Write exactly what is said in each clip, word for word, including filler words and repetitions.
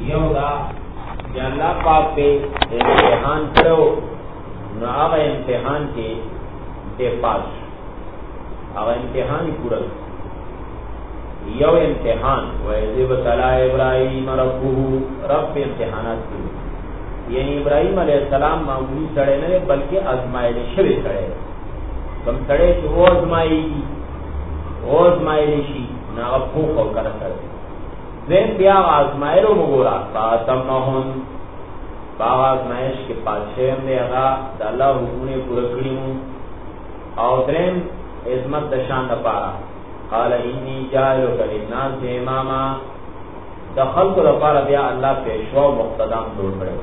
You the چې الله پاک په امتحان کړو نو هغه امتحان کې دې پاس هغه امتحان پورا یو امتحان وایي بتلا ابراهیم ربه رب امتحانات کړو یعنی ابراهیم علیه السلام معمولی سره نه بلکې آزمایل شوی سره کوم سره چې و آزمایي و آزمایل شي نه په خو کار سره زين بیا آزمایلو مګورا فاطمهون باغ آزمایش کې پاتشه هم دی هغه د الله حکمونه پوره کړیو او درم عظمت د شان لپاره قال انی جاعلک للناس اماما د خلق لپاره بیا الله پیشوا مقتدام جوړ کړو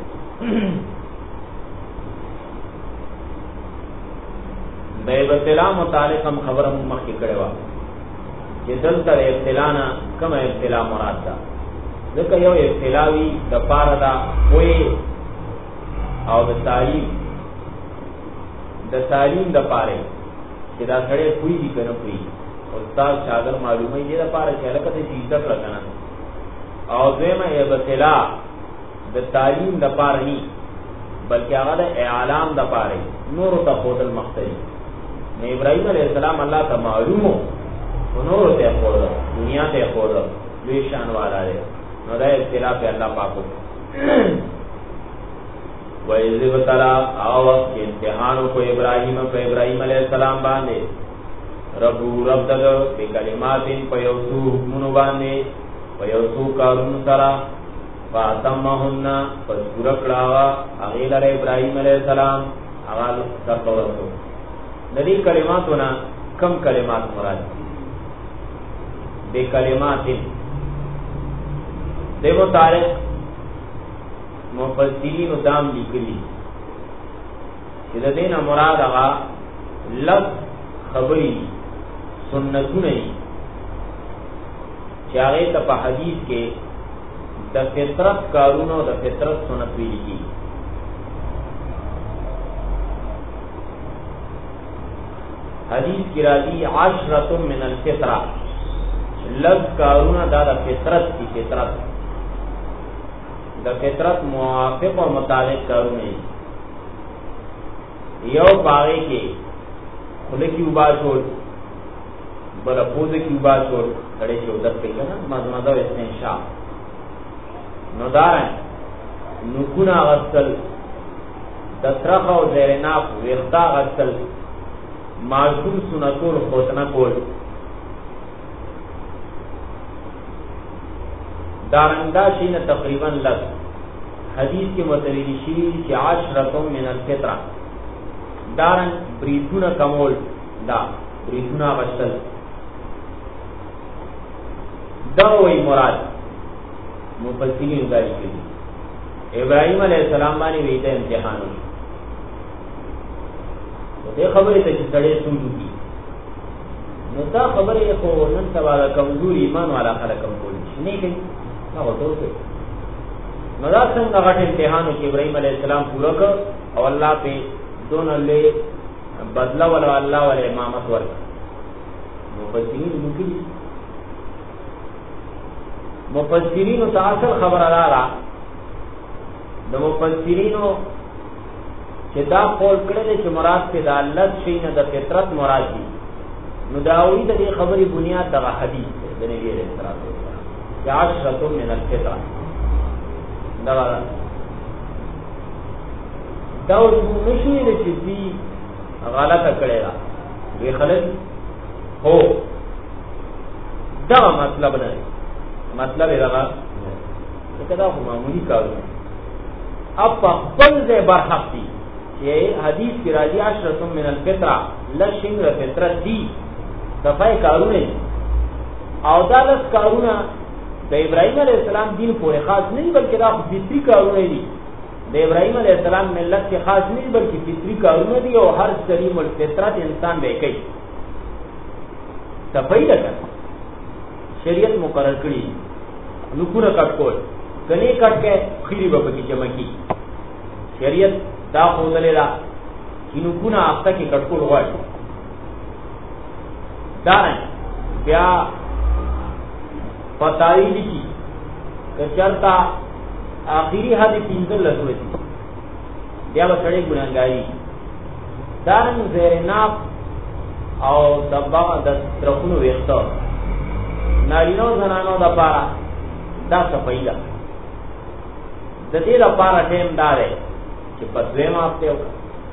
د ابتلا متعلق هم خبره مخکې کړې و چې دلته ابتلا نه کومه ابتلا مراد ده ځکه یو ابتلاوی د پاره دا وې او د تعلیم د تعلیم د پاره چې دا سره کوئی دي کنه کوئی استاد شاګرد معلومه یې د پاره چې لکه د عزت راکنه او دیمه ابتلا د تعلیم د پاره نه بلکې هغه د اعلام د پاره نور ته خودل مختلف نه ابراهیم علیه السلام الله ته معلومو نور ته خودل دنیا ته خودل لوی شان والا دی نو دا ابتلا په الله پاکو وَإِذِ ابْتَلَى او امتحان کو ابراهیم په ابراهیم علیه السلام باندې رب رب دغه په کلمات په یو څو حکمونو باندې په یو څو کارونو سره فاطمهن فذكر کړه هغه لره ابراهیم علیه السلام هغه سره ورته د دې کلماتونه کم کلمات مراد دي کلمات دیو تاریخ مفسرین دام لیکلی چې د دینه مراد هغه لفظ خبري سنتونه چې هغه ته په حدیث کې د فطرت کارونو د فطرت سنت ویل کی حدیث کی راځي عشرة من الفطره لفظ کارونه دا د فطرت کی فطرت د فطرت موافق او مطابق کارونه یو باغی کې خله کی وبا جوړ بل پوزه کی وبا جوړ کړي چې ودت کوي کنه مازمازه استنشاق نو دارن نکونا غسل دسرخ او زیرناف ویختا غسل معصوم سنتول خوتنا کول دارندا شین تقریبا لگ حدیث کے متویلی شیری چی عشرتم من الفطرہ دارن بریتون کمول دا بریتون غسل دوئی مراد مفسرین داری کړي ابراهیم علیه السلام باندې ویته امتحان و دې خبره ته چې سړی سوچ کی نو دا خبره خو نن سبا د کمزوري ایمان والا خلک هم کولی نه کوي نو ورته نو دا څنګه غټ امتحان چې ابراهیم علیه السلام پورا کړ او الله په دون له بدلا ولا الله ولا امامت ورک مفسرین ممکن مفسرین او اصل خبر الاله د مفسرین چې دا قول کړل چې مراد په د الله شي نه د فطرت مراد دي نو دا وی د دې خبرې بنیاد د حدیث د نبی رسول الله یا عشرة من الفطره دا دا نشي د چې دي غلطه کړی دا وی خلک هو دا مطلب نه مطلب یې راغی چې دا معمولی کار دی اب خپل ځای برحق دي چې حدیث کې راځي عشرة من الفطره لشنګ فطرت دي صفای کارونه او دالس کارونه د ابراهیم علیه السلام دین پورې خاص نه بلکې دا فطری کارونه دي د ابراهیم علیه السلام ملت کې خاص نه بلکې فطری کارونه دي او هر سلیم الفطرت انسان به کوي صفای ده شریعت مقرر کړی نو کونه کټ کول کني کټ کې خيري به پکې جمع کی شریعت دا خودلې دا کینو کونه اخته کې کټ کول وای دا بیا پتاوی لیکي که چرتا آخری حد پینځل لسوتی بیا به سړی ګناهګاري دارن زیر ناف او دبا د ترخونو ویختو نارینو زنانو د پارا دا صفائی ده د دې لپاره ټیم دارې چې په دویم هفته او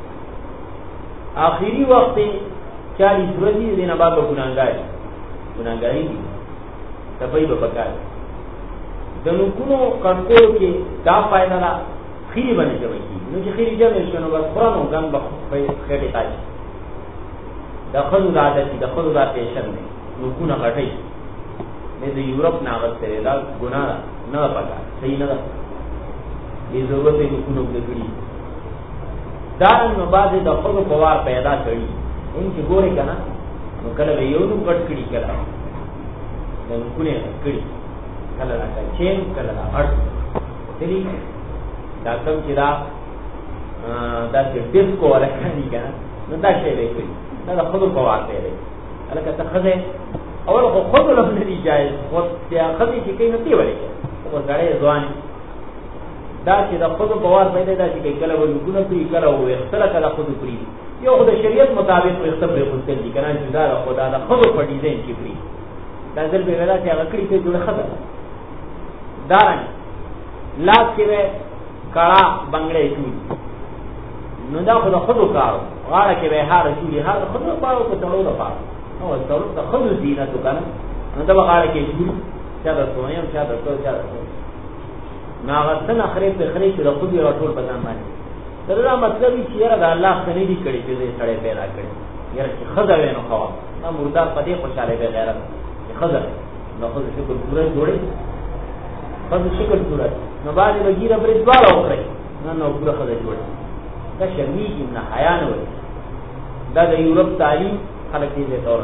آخري وخت چالیس ورځې دینه بعد ګناهګاري ګناهګاري صفائی به پکاره د نوکونو کنټرول کې دا فائدہ لا خېری باندې کوي نو چې خېری جمع شنو بس قرآن او ګان به خېری تاج د خلو د عادت د خلو د پیشن نوکونه غټي مې د یورپ نه غوښته دا ګناه نه پکا صحیح نه ده دې ضرورت یې نوکونو کې کړی دا نو بعد د خلو په وار پیدا کړی ان چې ګوري کنه نو کله یو نو کټ کړی کله د نوکونه کړی کله راځي چې کله راځي دلی دا کوم چې دا دا چې ډیسکو ورکړي کنه نو دا شی دی دا د خود په واقع دی الکه ته خزه اول خو خود له نه جایز خو بیا خزه چې کین ته وړي او غړې ځوان دا چې د خود په واقع پیدا دا چې کله ولګونه پری کله او اختلا کله خود پری یو خو د شریعت مطابق اختبار خپل دي کنه چې دا خدا د خود په ډیزاین کې پری دا ځل به ویلا چې هغه کړي ته جوړه خزه دارن لاس کې کړه بنگړې شوې نو دا خو د خودو کارو غاړه کې به هار شوې هار خودو پاو په تړلو لپاره نو تړلو د خودو زینت وکړه نو دا غاړه کې شوې چې دا سویم چې دا څو چې دا ناغتن اخرې په خرې کې د خودو راټول بدن باندې دا مطلب چې یاره د الله خنې دي کړي چې سړی پیدا کړي یاره چې خزه وینو خوا نو مردار په دې خوشاله به غیرت خزه نو خو شکر پوره جوړي خزه شکر پوره نو باندې وګیره پرې دواړه وکړي نو نو پوره خزه جوړي دا شرمېږي نه حیا نه وي دا د یورپ تعلیم خلک دې تور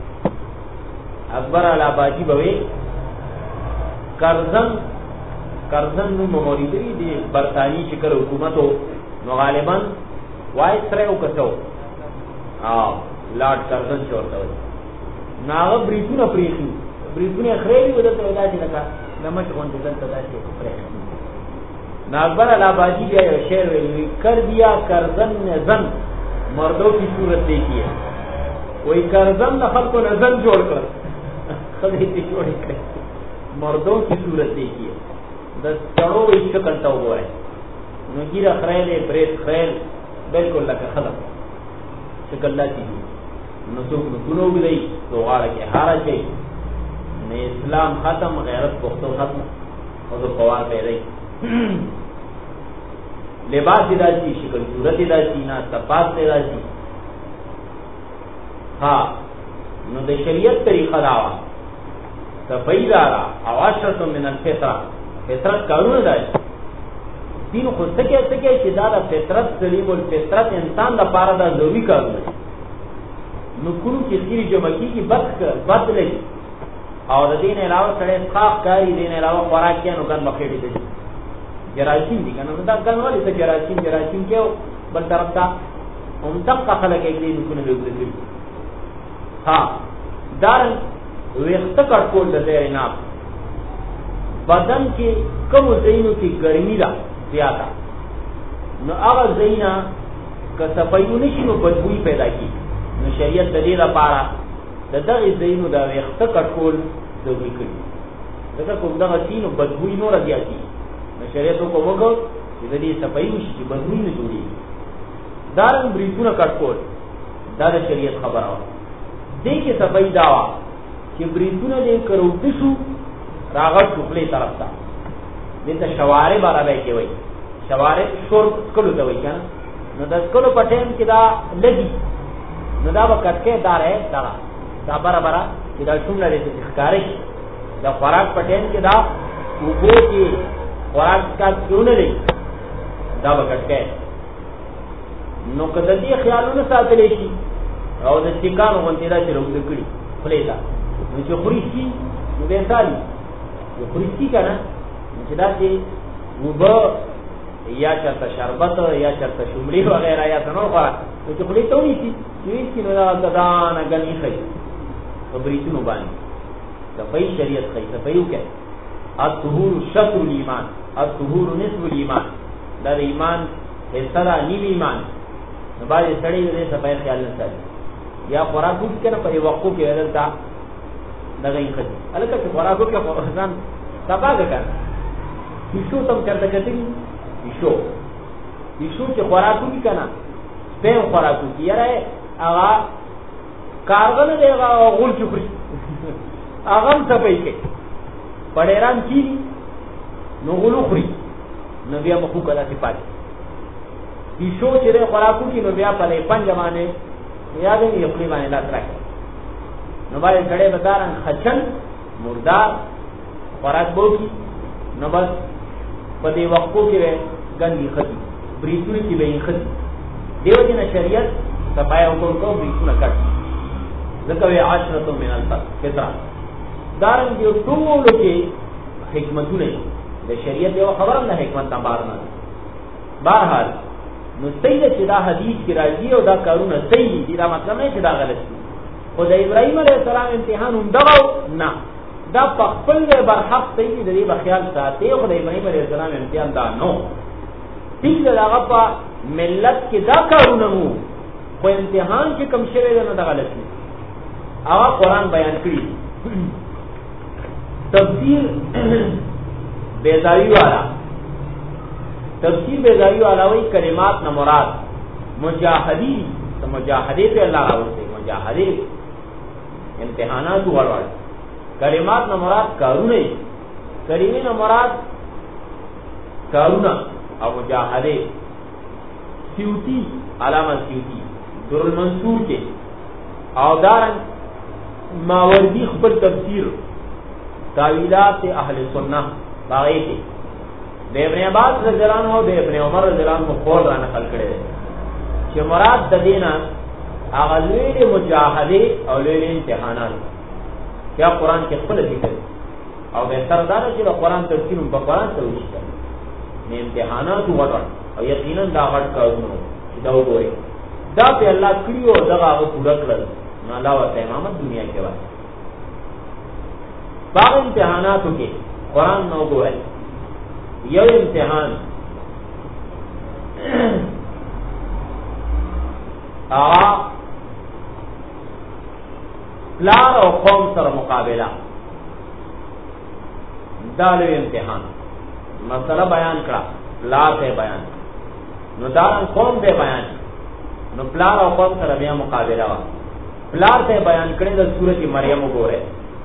اکبر الابادی بوي کرزن کرزن نو موریدي دي برتانی شکر حکومتو نو غالبا وایسره وکړو اه لارډ کرزن چورته وي ناغه بریټونه پریخي بریټونه خېری ودته علاج لکه نمک غونډه دلته داسې پرې ناکبر الابادی بیا یو شعر ویلی کر دیا کرزن نے زن مردوں کی صورت دیکھی ہے وہی کرزن نے خلقوں نے زن جوڑ کر خلیتی جوڑی کر مردوں کی صورت دیکھی ہے دس چڑو وہی شکل تا ہوا ہے نگیر خریل بریت خریل بالکل لکا خلق شکل لاتی دی نسوک نکنو گئی تو غارہ کے حارہ چاہی نے اسلام ختم غیرت پختو ختم حضور قوار پیدائی لباس داسی شکل صورت داسی نا تپاس داسی ہاں نو د شریعت طریقہ داوا صفائی دارا اواشرت من الفطرہ فطرت کارونه داسی دین خود سکے سکے چې دا د فطرت سلیم الفطرت انسان د پاره دا ضروری کارونه نو کورو کې خیری جمعکی کی بد بد لګي او د دین علاوه سره خاص کاری دین علاوه خوراک کې نو ګن بخېډې دي جراثیم دي کنه دا ګن ولې ته جراثیم جراثیم کې بل طرف تا هم دقه خلک کې دې نو نه وګورئ ها دارن وخت کټکول د دې نه بدن کې کوم زینو کې ګرمي ده زیاته نو هغه زینا که صفایونه شي نو بدبوئی پیدا کی نو شریعت د دې لپاره د دغه زینو دا وخت کټکول ضروري کړي دا کوم دغه سینو بدبوئی نور زیاتی نو شریعت کو وګور چې د دې صفایي وشي چې بدبوئی نه جوړي دارن بریتونه کټکول دا د شریعت خبره ده دې کې صفایي داوا چې بریتونه دې کروټ شو راغټ خپلې طرف ته دې ته شوارب عربی کې وایي شوارب شور کلو ته وایي کنه نو د کلو پټین کې دا لګي نو دا وکټه دار ہے دا دا برابر چې دا څومره دې ښکارې دا خوراک پټین کې دا وګو کې خوراک کا کیونه لري دا وکټه نو کله دې خیالونه ساتلې شي او د ټیکانو باندې دا چې روز کړی فلیدا نو چې خوري شي نو به سالي یو خوري شي کنه چې دا چې وبا یا چرته شربت یا چرته شمړي وغیرہ یا څنګه خورا نو چې خوري ته ونیسي چې کینو دا ددان غني خي خبرې نو باندې د پای شریعت خي ته پيو کې الطهور شطر الایمان الطهور نصف الایمان، دا د ایمان حصہ دا نیم ایمان. نو باندې سړی دې صفای خیال نه ساتي یا خوراکو کې کنه په وقفو کې ورته دغه یې خدي الکه چې خوراکو کې خورځان تباګه کړه هیڅو تم کرته کتي هیڅو هیڅو چې خوراکو کې کنه په خوراکو کې یاره هغه کارغله دی هغه غول چوکړي هغه هم صفای کې پړېران کی نو غلو خوري نو بیا مخو کړه چې پاتې هیڅو چې خوراکو کې نو بیا په پنځه باندې یاد نه یو خپل باندې لاس راکړي نو باندې کړه بدارن خچن مردار خوراک بوکی نو بس په دې وقفو کې ګندې خدي بریتونه کې به خدي دیو جن شریعت صفای حکم کو بریتونه کټ ځکه وی عشرة من الفطره دارن دیو ټول کې حکمتونه د شریعت یو خبره نه حکمت نه بار نه بهرحال نو صحیح چې دا حدیث کې راځي او دا کارونه صحیح دي دا مطلب نه چې دا غلط دي او د ابراهیم علیه السلام امتحان هم دغه نه دا په خپل برحق صحیح دي د دې بخیال ساتي او د ابراهیم علیه السلام امتحان دا نو ټیک دا هغه په ملت کې دا کارونه وو خو امتحان چې کم شوی نه دا غلط دي هغه قرآن بیان کړی تفسیر بیزاوی والا تفسیر بیزاوی والا وی کلمات نہ مراد مجاہدی تو مجاہدے پہ اللہ راوتے مجاہدے امتحانات ورور کلمات نہ مراد کارونے کریمی نہ مراد کارونا اور مجاہدے سیوتی علامہ سیوتی در المنصور کے اودارن ماوردی خبر تفسیر تاویلات اہل سنہ باغی کے د ابن عباس رضی اللہ عنہ د ابن عمر رضی اللہ عنہ قول را نقل کړي چې مراد د دینه هغه لوی مجاهده او لوی امتحانات یا قرآن کې خپل ذکر او به سردار چې د قرآن تفسیر په قرآن سره وشي نه امتحانات وړل او یقینا دا غټ کارونه چې دا وګوري دا په الله کړیو دغه هغه پوره کړل نو الله ورته امامت دنیا کې وایي باغ امتحاناتو کې قرآن نو ګوري یو امتحان آغا پلار او قوم سره مقابله دالو امتحان مسئلہ بیان کړه پلار ته بیان نو دارن قوم ته بیان نو پلار او قوم سره بیا مقابله وا پلار ته بیان کړي د سورۃ مریم وګوره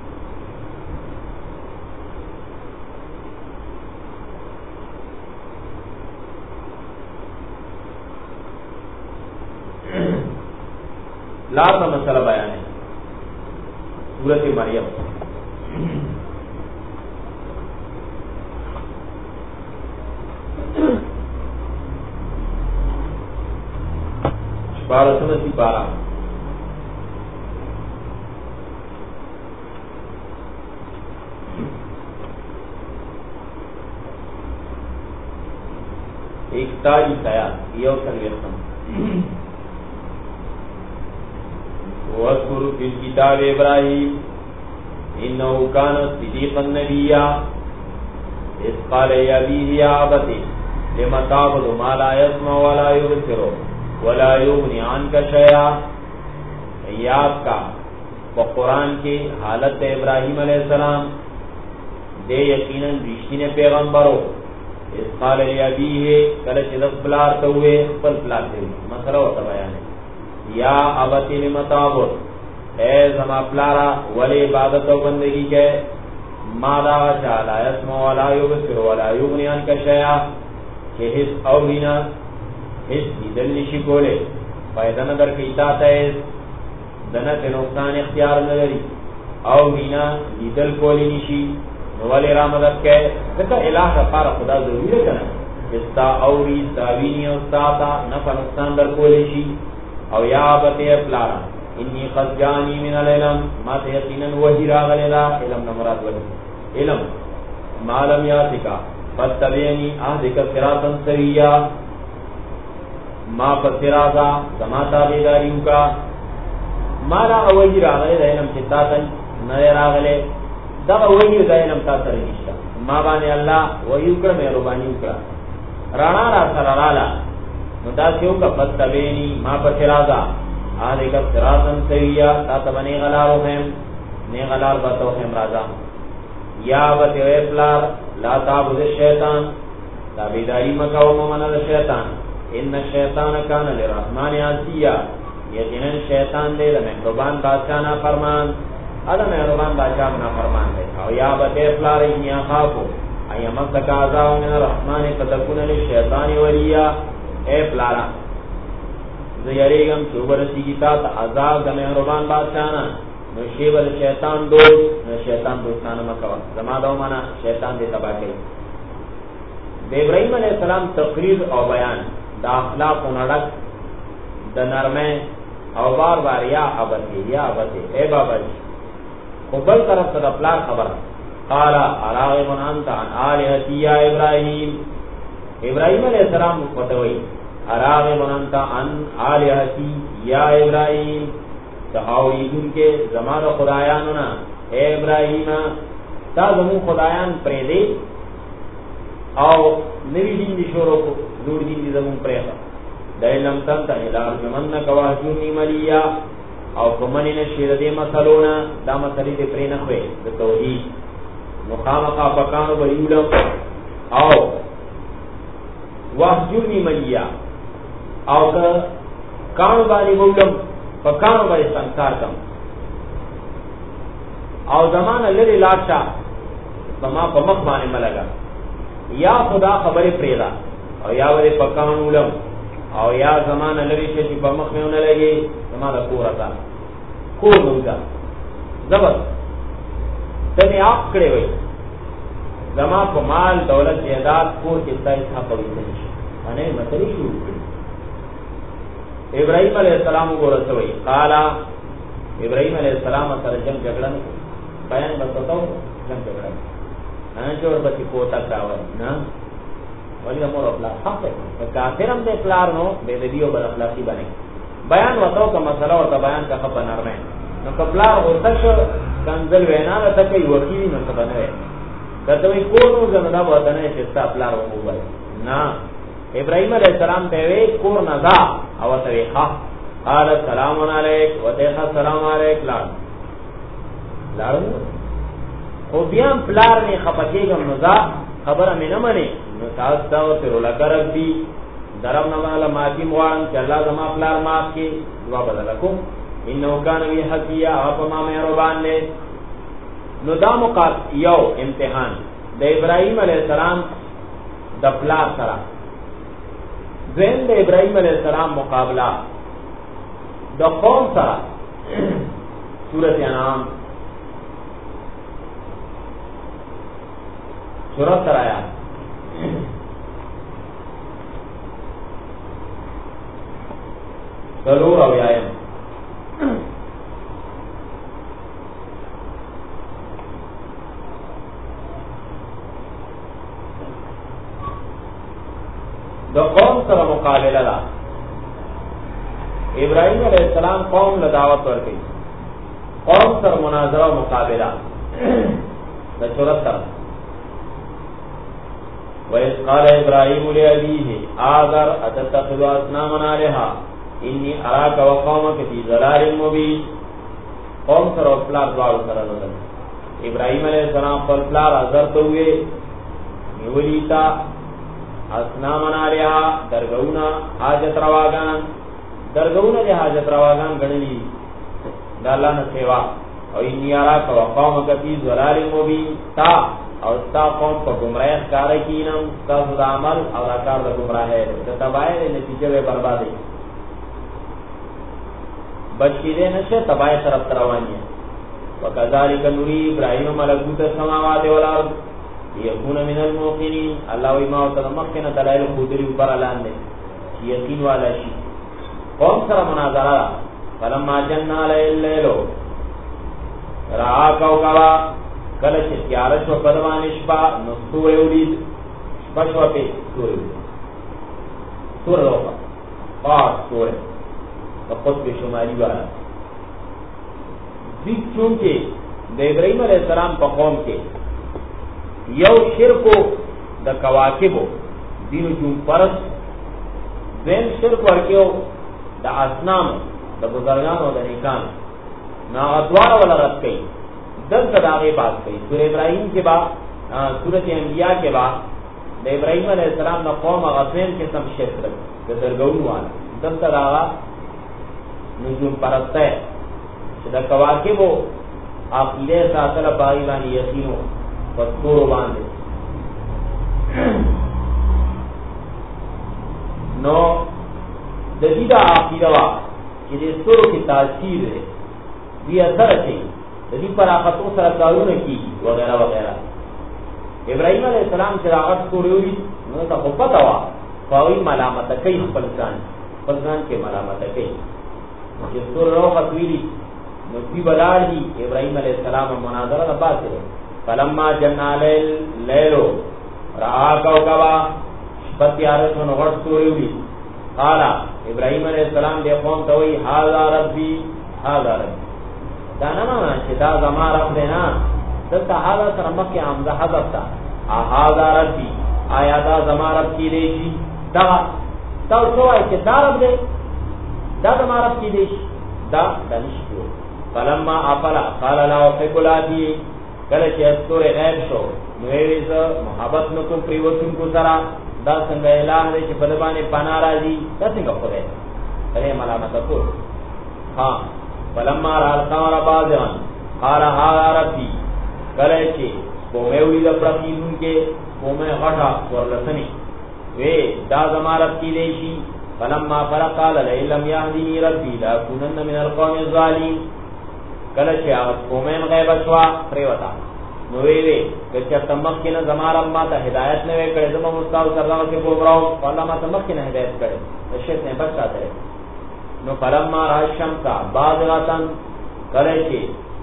لا کا مسئلہ بیان ہے سورۃ مریم بارہ سمجھ بارہ ایک تاریخ آیات یہ سنگیتم وَاذْكُرْ فِي الْكِتَابِ إِبْرَاهِيمَ إِنَّهُ كَانَ صِدِيقًا نَبِيًّا إِذْ قَالَ لِأَبِيهِ يَا أَبَتِ لِمَ تَعْبُدُ مَا لَا يَسْمَعُ وَلَا يُبْصِرُ وَلَا يُغْنِي عَنْكَ شَيْئًا. یاد کا قرآن کی حالت ابراہیم علیہ السلام دے یقیناً رشتین پیغمبرو اس قال لأبیه کلچ دس پلار توے پل پلار توے مسئلہ ہوتا بیان ہے یا ابتی لمتابر اے زما پلارا ولی عبادت و بندگی کے مادا شاہ لا یسمع ولا یبصر ولا یغنی عنک شیئا کہ حس او بینا حس دیدل نشی کولے فائدہ ندر کی اطاعت ہے دنت نقصان اختیار ندری او بینا دیدل کولی نشی نوالی را مدد کے ذکر الہ کا پارا خدا ضروری ہے کنا استا اوری استاوینی استاتا نفع نقصان در کولی شی او یا بطی افلارا انی قد جانی من العلم ما تیقینا وحی راغلیلا علم نمراد وحی علم ما لم یاتکا فتبینی آدھکا صراطا سویا ما فصراطا سماتا بیداریو کا ما لا وحی راغلی دا علم چتاتا نئے راغلے دا وحی دا علم تا سر نشتا ما باندې الله وحی وکړه مهرباني وکړه رانا را سره رالا نو دا کیو کا فتبینی ما پس راځه آده کا صراطن سویا تا تبنی غلارو هم نی غلار بتو هم راځه یا وته ویپلار لا تعبد الشیطان تابعداری مکو مومن الشیطان ان الشیطان کان للرحمن عصیا یقینا شیطان دې د مهربان بادشاہ نه فرمان ادا مهربان بادشاہ نه فرمان دی او یا وته ویپلار یا خافو ايما تکازا من الرحمن فتكون للشیطان ولیا اے پلارا زیریگم چوبرسی کی تا عذاب د مهربان بادشاہ نه نو شیبل شیطان دوست نو شیطان دوستانه مکوا زما دو معنا شیطان دې تبا کوي د ابراهيم عليه السلام تقریر او بیان د اخلاق او نړک د نرمه او بار بار یا ابتی یا ابتی اے بابا جی خو بل طرف ته د پلار خبر قال اراغب انت عن الهتی یا ابراهيم ابراهيم عليه السلام فتوی اراغب انت عن الهتی یا ابراهيم تحاویدون کے زمان خدایانو نا اے ابراہیم تا زمون خدایان پریدے او نوی دین دی شورو کو نور دین دی زمون پریخا دائلم تنتا الار جمنک واحجونی ملیا او کمنی نشیر دے مسلونا دا مسلی دے پری نخوے دا توحید مخامقا بکانو بریولم او واحجونی ملیا او کا کانو بانی مولم پکانو باندې سنکار کم او زمانه لري لاټا بما په مخ باندې ملګا یا خدا خبره پریدا او یا ولې پکانو لم او یا زمانه لري چې په مخ نه لګي زمانه پورا کو نوځه زبر تنه اپ کړې وي زما په مال دولت جیدات کور کې ځای ثابت نشي باندې متري شو ابراهيم عليه السلام ورسوي قال ابراهيم عليه السلام سره جنگ جګړن بیان وکړو جنگ جګړن نه جوړ بچی کوتا کاوه نه ولې امر خپل حق کافرم دې پلار نو به دې دیو بل اخلاقی باندې بیان وکړو کوم مسله او بیان کا خبر نرمه نو کپلار ورتش کنزل وینا ته کوي وکیل نه څه بنوي کته وي کو نو زنده وته نه چې تا پلار وو نه ابراهيم عليه السلام ته وی کور نزا او ته وی ها قال السلام علیک وته السلام علیک لاړ لاړ او بیا پلار نه خپکیږم نزا خبره مې نه مني نو تاسو دا ورته لګرب دي درم نه والا ماجی موان چې الله زما پلار معاف کی دعا بدل کوم انه کان وی حقیا اپ ما مهربان له نو دا مقات یو امتحان د ابراهيم عليه السلام د پلار سره زین د ابراهيم عليه السلام مقابله د قوم سره سورۃ انعام سورۃ سرایا ضرور او یایم د قوم سره مقابله ده ابراهيم عليه السلام قوم له دعوت ورکړي قوم سره مناظره او مقابله د سورۃ سره وَإِذْ قَالَ إِبْرَاهِيمُ لِأَبِيهِ آذَرَ أَتَتَّخِذُ أَصْنَامًا آلِهَةً إِنِّي أَرَاكَ وَقَوْمَكَ فِي ضَلَالٍ مُبِينٍ قوم سره پلار دعا سره وکړه ابراهيم عليه السلام پر پلار حاضر ته وې نیولیتا اسنامن آلیا درگونا حاجت رواگان درگونا دی حاجت رواگان گنلی دا اللہ نا سیوا او انی آرا کوا قوم کفی زلال مبین تا او ستا قوم پا گمراہ کارکینم ستا صدا عمل او دا کار دا گمراہ ہے دا تباہی دے نتیجہ بے بربادی بچکی دے نشے تباہی طرف تروانی ہے وکذالک نوری ابراہیم ملکوت السماوات والارض یکون من الموقنین اللہ وی ما وطن مخینا دلائل خودری اوپر علان دے یقین والا شی قوم سر مناظرہ فلما جننا علی اللیلو رعا کوکوا کلچ تیارش و قدوان شپا نستور اولید شپا شپا پی سور اولید سور روکا پاس سور قطب شمالی والا ذکر چونکہ دے ابراہیم علیہ السلام پا قوم کے یو شرکو د کواکبو دینو جون پرس، دویم شرک ورکیو د اصنام د بزرگانو د نیکانو، نا ادوار ولا رد کئی دل صداغی بات کئی. سورہ ابراہیم کے بعد سورۃ انبیاء کے بعد د ابراہیم علیہ السلام د قوم غزوین کے سم شرک رکھ د درگون والا دل صداغا نجوم پرست ہے چې د کواکبو عقیده ساتل باغی باندې یقینو پستورو باندې. نو د دې د عقیده وا چې د ستورو کې تاثیر دی دی اثر کوي د دې پر اخطو سره کارونه کوي وغیرہ وغیرہ. ابراهیم علیه السلام چې راغت ستوري نو ته په پتا وا کوي ملامت کوي خپل ځان خپل ځان کې ملامت کوي چې ستورو خطويلي نو دی بلال دی ابراهیم علیہ السلام مناظره د باسه فلما جنال لیلو را کوكبا پتیارت نو غړ ستوري وی قال ابراهیم علیہ السلام دې قوم ته وی هاذا ربي هاذا ربي دا نه نه چې دا زما رب دی نه دلته هاذا سره مکه حمزه حذف تا هاذا ربي آیا دا زما رب کی دی شي دا تاسو وایي چې دا رب دی دا زما رب کی دی دا دنيشو. فلما افلا قال لا احب الادي کله چې استوره غیب شو نو یې ز محبت نو کوم پریوتون کو سره دا څنګه اعلان دی چې په باندې پنا راځي دا څنګه خدای ته ملامت کو. ها فلما را القمر بازغا قال هذا ربي کله چې کومه وی د پرتیون کې کومه غټه ورلسنی وی دا زما رب کی دی شي. فلما فرق قال لئن يهدني ربي لاكونن من القوم الظالمين کله چې هغه قومین غیب شوا پریوتا نو ویلې چې تمک کې نه زماره ما ته هدایت نه وکړې زما مستاو سره کې ګوراو الله ما تمک کې نه هدایت کړې شیخ نه بچاته. نو فلما را الشمس بازغتن کله چې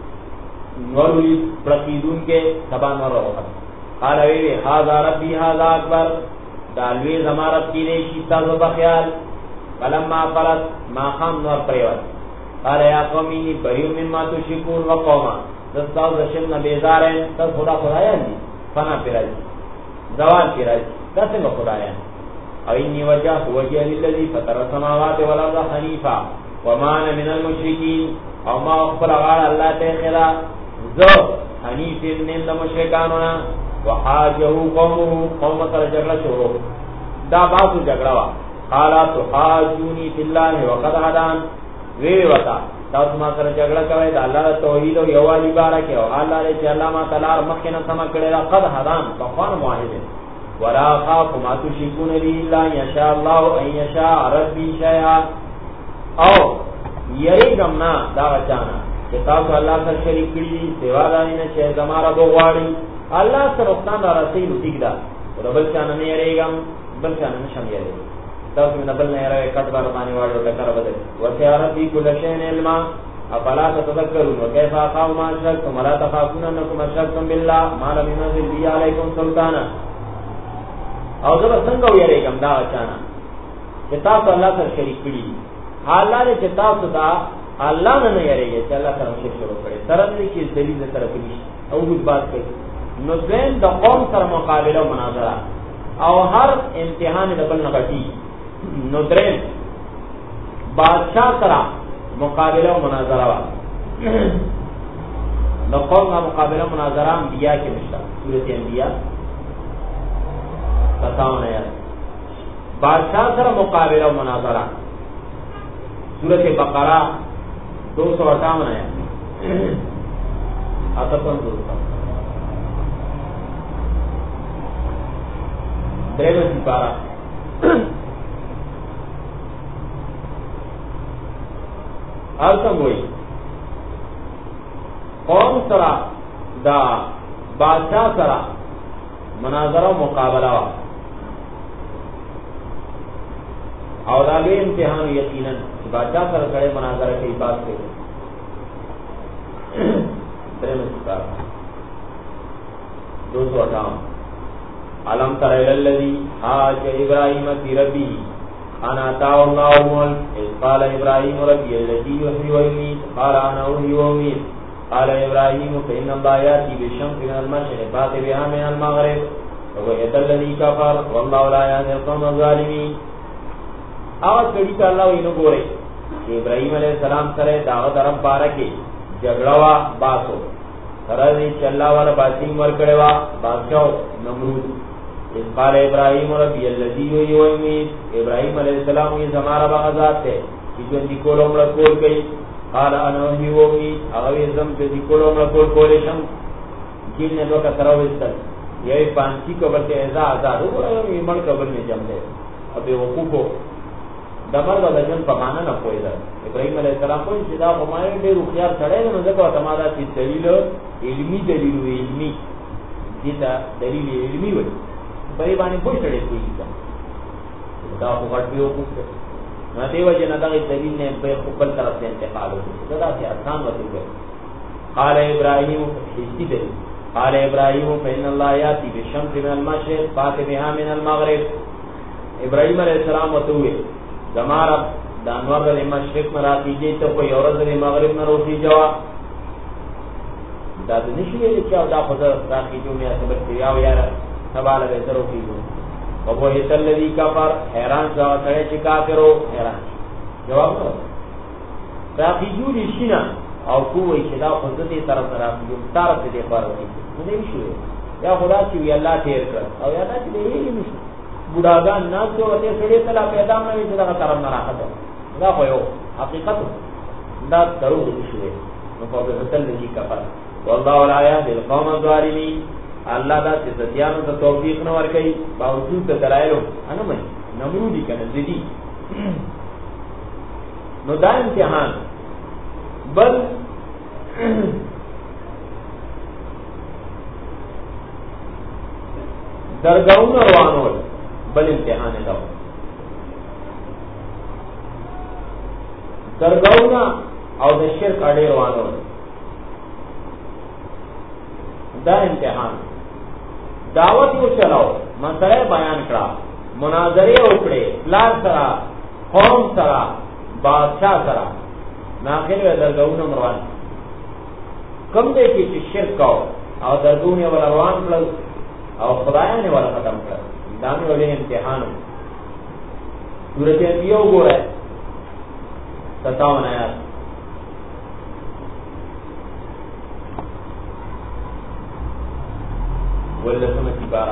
نوروي پرتیدون کې سبا نور وخت قال ویلې هاذا ربي هاذا اکبر دالوی زماره کې دې شي تاسو په خیال. فلما فرت ما خام نور پریوت قال یا قومی بریو مما تشركون وقوما دستاو دشم نه بیزار ہیں تب خدا خدایان دي فنا پیراجي زوال پیراجي داسې نو خدایان. او انی وجهت وجهي للذي فطر السماوات والارض حنيفا وما انا من المشركين او ما خبر غار الله ته خلا زو حنیف من المشرکانو وحاجه قومه قوم سره جګړه شروع دا باسو جګړه وا قال تحاجوني في الله وقد هدان وی وتا تاسو ما سره جګړه کوي د الله توحید او یوالي بارکه او الله دې چې الله ما تعالی مخکې نه سم کړی را قد هدان طوفان موحد ولا خاف ما تشركون به الا ان شاء الله ان يشاء ربي شيئا او یریګم نه دا وچانا چې تاسو الله سره شریک کړی سیوا دانه چې زماره بغواړي الله سره ستان راځي نو ټیک ده ربل چانه نه یریګم بل چانه نشم یریګم تاسو نه بل نه راوي کټ بار باندې واړو ټکر بده وسيارت دي کل شيء علما افلا تتذكرون وكيف اقام ما اشركتم ولا تخافون انكم اشركتم بالله ما لم ينزل به عليكم سلطانا. او زه څنګه ویریږم دا اچانا چې تاسو الله سره شریک کړی الله دې چې تاسو دا الله نه نه یریږي چې الله سره شریک شروع کړي سره دې چې دلیل سره کوي او د بات کوي نو زين د قوم سره مقابله او مناظره او هر امتحان د بل نه غټي نو درې بادشاہ سره مقابله او مناظره وا د قوم سره مقابله او مناظره انبیاء کې نشته سورۃ انبیاء ستاون ہے بادشاہ سره مقابله او مناظره سورۃ بقرہ دو سو اٹھاون ہے اتپن سورۃ درېمه سپارہ ارتم ہوئی قوم سرا دا بادشاہ سرا مناظرہ مقابلہ اور آگے امتحان یقیناً بادشاہ سر کھڑے مناظرہ کی بات سے دو سو اٹھاون علم تر الذی حاج ابراہیم فی ربی انا اتاه الله الملك اذ قال ابراهيم ربي الذي يحيي ويميت قال انا احيي واميت قال ابراهيم فإن الله يأتي بالشمس من المشرق فأت بها من المغرب وبهت الذي كفر والله لا يهدي القوم الظالمين. اواز کړي ته الله وینو ګوره چې ابراهيم عليه السلام سره داغه طرف بارکه جګړه وا باسو سره دې چې الله والا باسي مر کړي وا بادشاہ نمرود. اس قال ابراهيم ربي الذي يميت ابراهيم عليه السلام یہ ہمارا بغاظات ہے کہ جو دی کولم لا کول گئی. قال انا يميت اغه زم ته دی کولم لا کول کولې شم جن نے لوکا تراوستل یہ پانچی قبر کے اعزاز آزاد ہو رہا ہے ایمان قبر میں جم دے ابے وقوفو دمر دا جن پمانا نہ کوئی دا ابراہیم علیہ السلام کو شدا فرمائے دے روخیار چھڑے نو ذکر تمادا کی دلیل علمی دلیل علمی جیتا دلیل علمی وے بری باندې کوئی چھڑے کوئی دا دا غټ بھی وقوف ہے نہ دی وجہ نہ دا دلیل نے بے خپل طرف سے انتقال ہو دا سے آسان وتے قال ابراہیم حسی دلیل قال ابراهيم فإن الله يأتي بالشمس من المشرق فأت بها من المغرب. ابراهيم عليه السلام وتوي زمار دانور د مشرق مراتیجه ته په یورز د مغرب نه روزي جوا دا د نشي چې دا خو دا کیږي مې سبب کیاو یار سوال به درو کیږي او په هیڅ الذي کفر حیران ځا سره چې کافرو حیران جواب دا کیږي شینا او کوی چې دا خو دې طرف راځي یو طرف دې پاره نه شي یا خدا چې وی الله تیر کړ او یا دا چې دې نشي بډاګان ناس ته ته سړي تلا پیدا مې چې دا طرف نه راځي دا خو یو حقیقت دا ضرور شي نو په دې تل دې کفر والله لا يهدي القوم الظالمين. الله دا چې ځانو ته توفیق نه ورکړي باوجود د دلایلو انا مې نمرودي کنه دې نو دا امتحان بل درگاہون روانول بل امتحان دا درگاہون او د شرک اڑے روانول دا امتحان. دعوت یو چلاو مسئلہ بیان کړه مناظره وکړه پلان سره قوم سره بادشاہ سره ناخیر و درگاہون روان کم دے کی چی شرک او درگاہون والا روان کلو او خدایان والا ختم کر دانی والے امتحانو. سورت انبیاء گو رہے ستاون آیات واللسمتی بارہ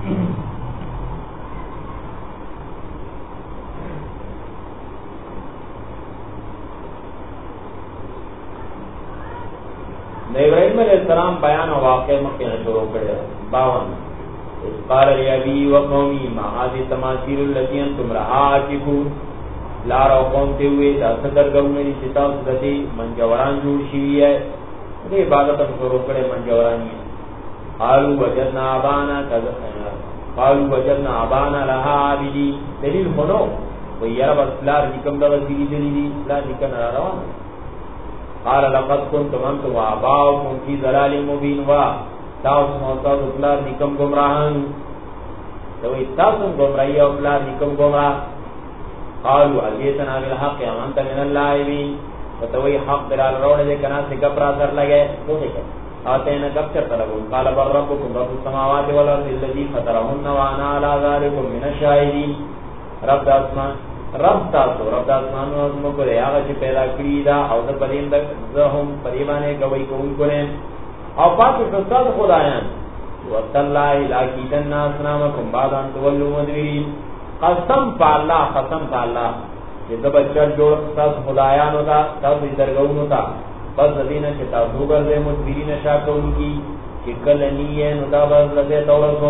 ابراہیم علیہ السلام بیان و واقع مکہ نے شروع کرے باون. قال لأبي وقومي ما هذه التماثيل التي انتم لها عاكفون. لار او قوم ته وی دا صدر غونې چې تاسو د دې منجوران جوړ شي ہے دې عبادت شروع کړي منجورانی. قالوا وجدنا ابانا كذا قالوا وجدنا ابانا لها عابدين. دلیل هونو ويرا بسلار نکم دغه دې دې لا نکن روان. قال لقد كنتم انتم واباؤكم في ضلال مبين. وا تاسو نو تاسو بلار نکم گمراهان دوی تاسو گمراهی او بلار نکم گمراه. قالوا اجئتنا بالحق ام انت من اللاعبين. فتوی حق دلال روڑ دے کنا سے گپرا در لگے تو کہ آتے نہ گپ چر طلب. قال بر ربكم رب السماوات والارض الذي فطرهن وانا على ذلك من الشاهدين. رب اسمان رب تاسو رب اسمان او زمکو دے هغه چې پیدا کړی دا او د پریم د زهم پریمانه گوي کوونکو نه او پاتې ستاسو خدایان وتالله لاکیدن الناس نامکم بعد ان تولوا مدبرین. قسم بالله قسم بالله چې د بچر جوړ تاسو خدایان ہوتا تاسو درګون ہوتا بس دینه چې تاسو ګرځې مدبرین شاکون کی چې کله نیه نو دا بس لته تورسو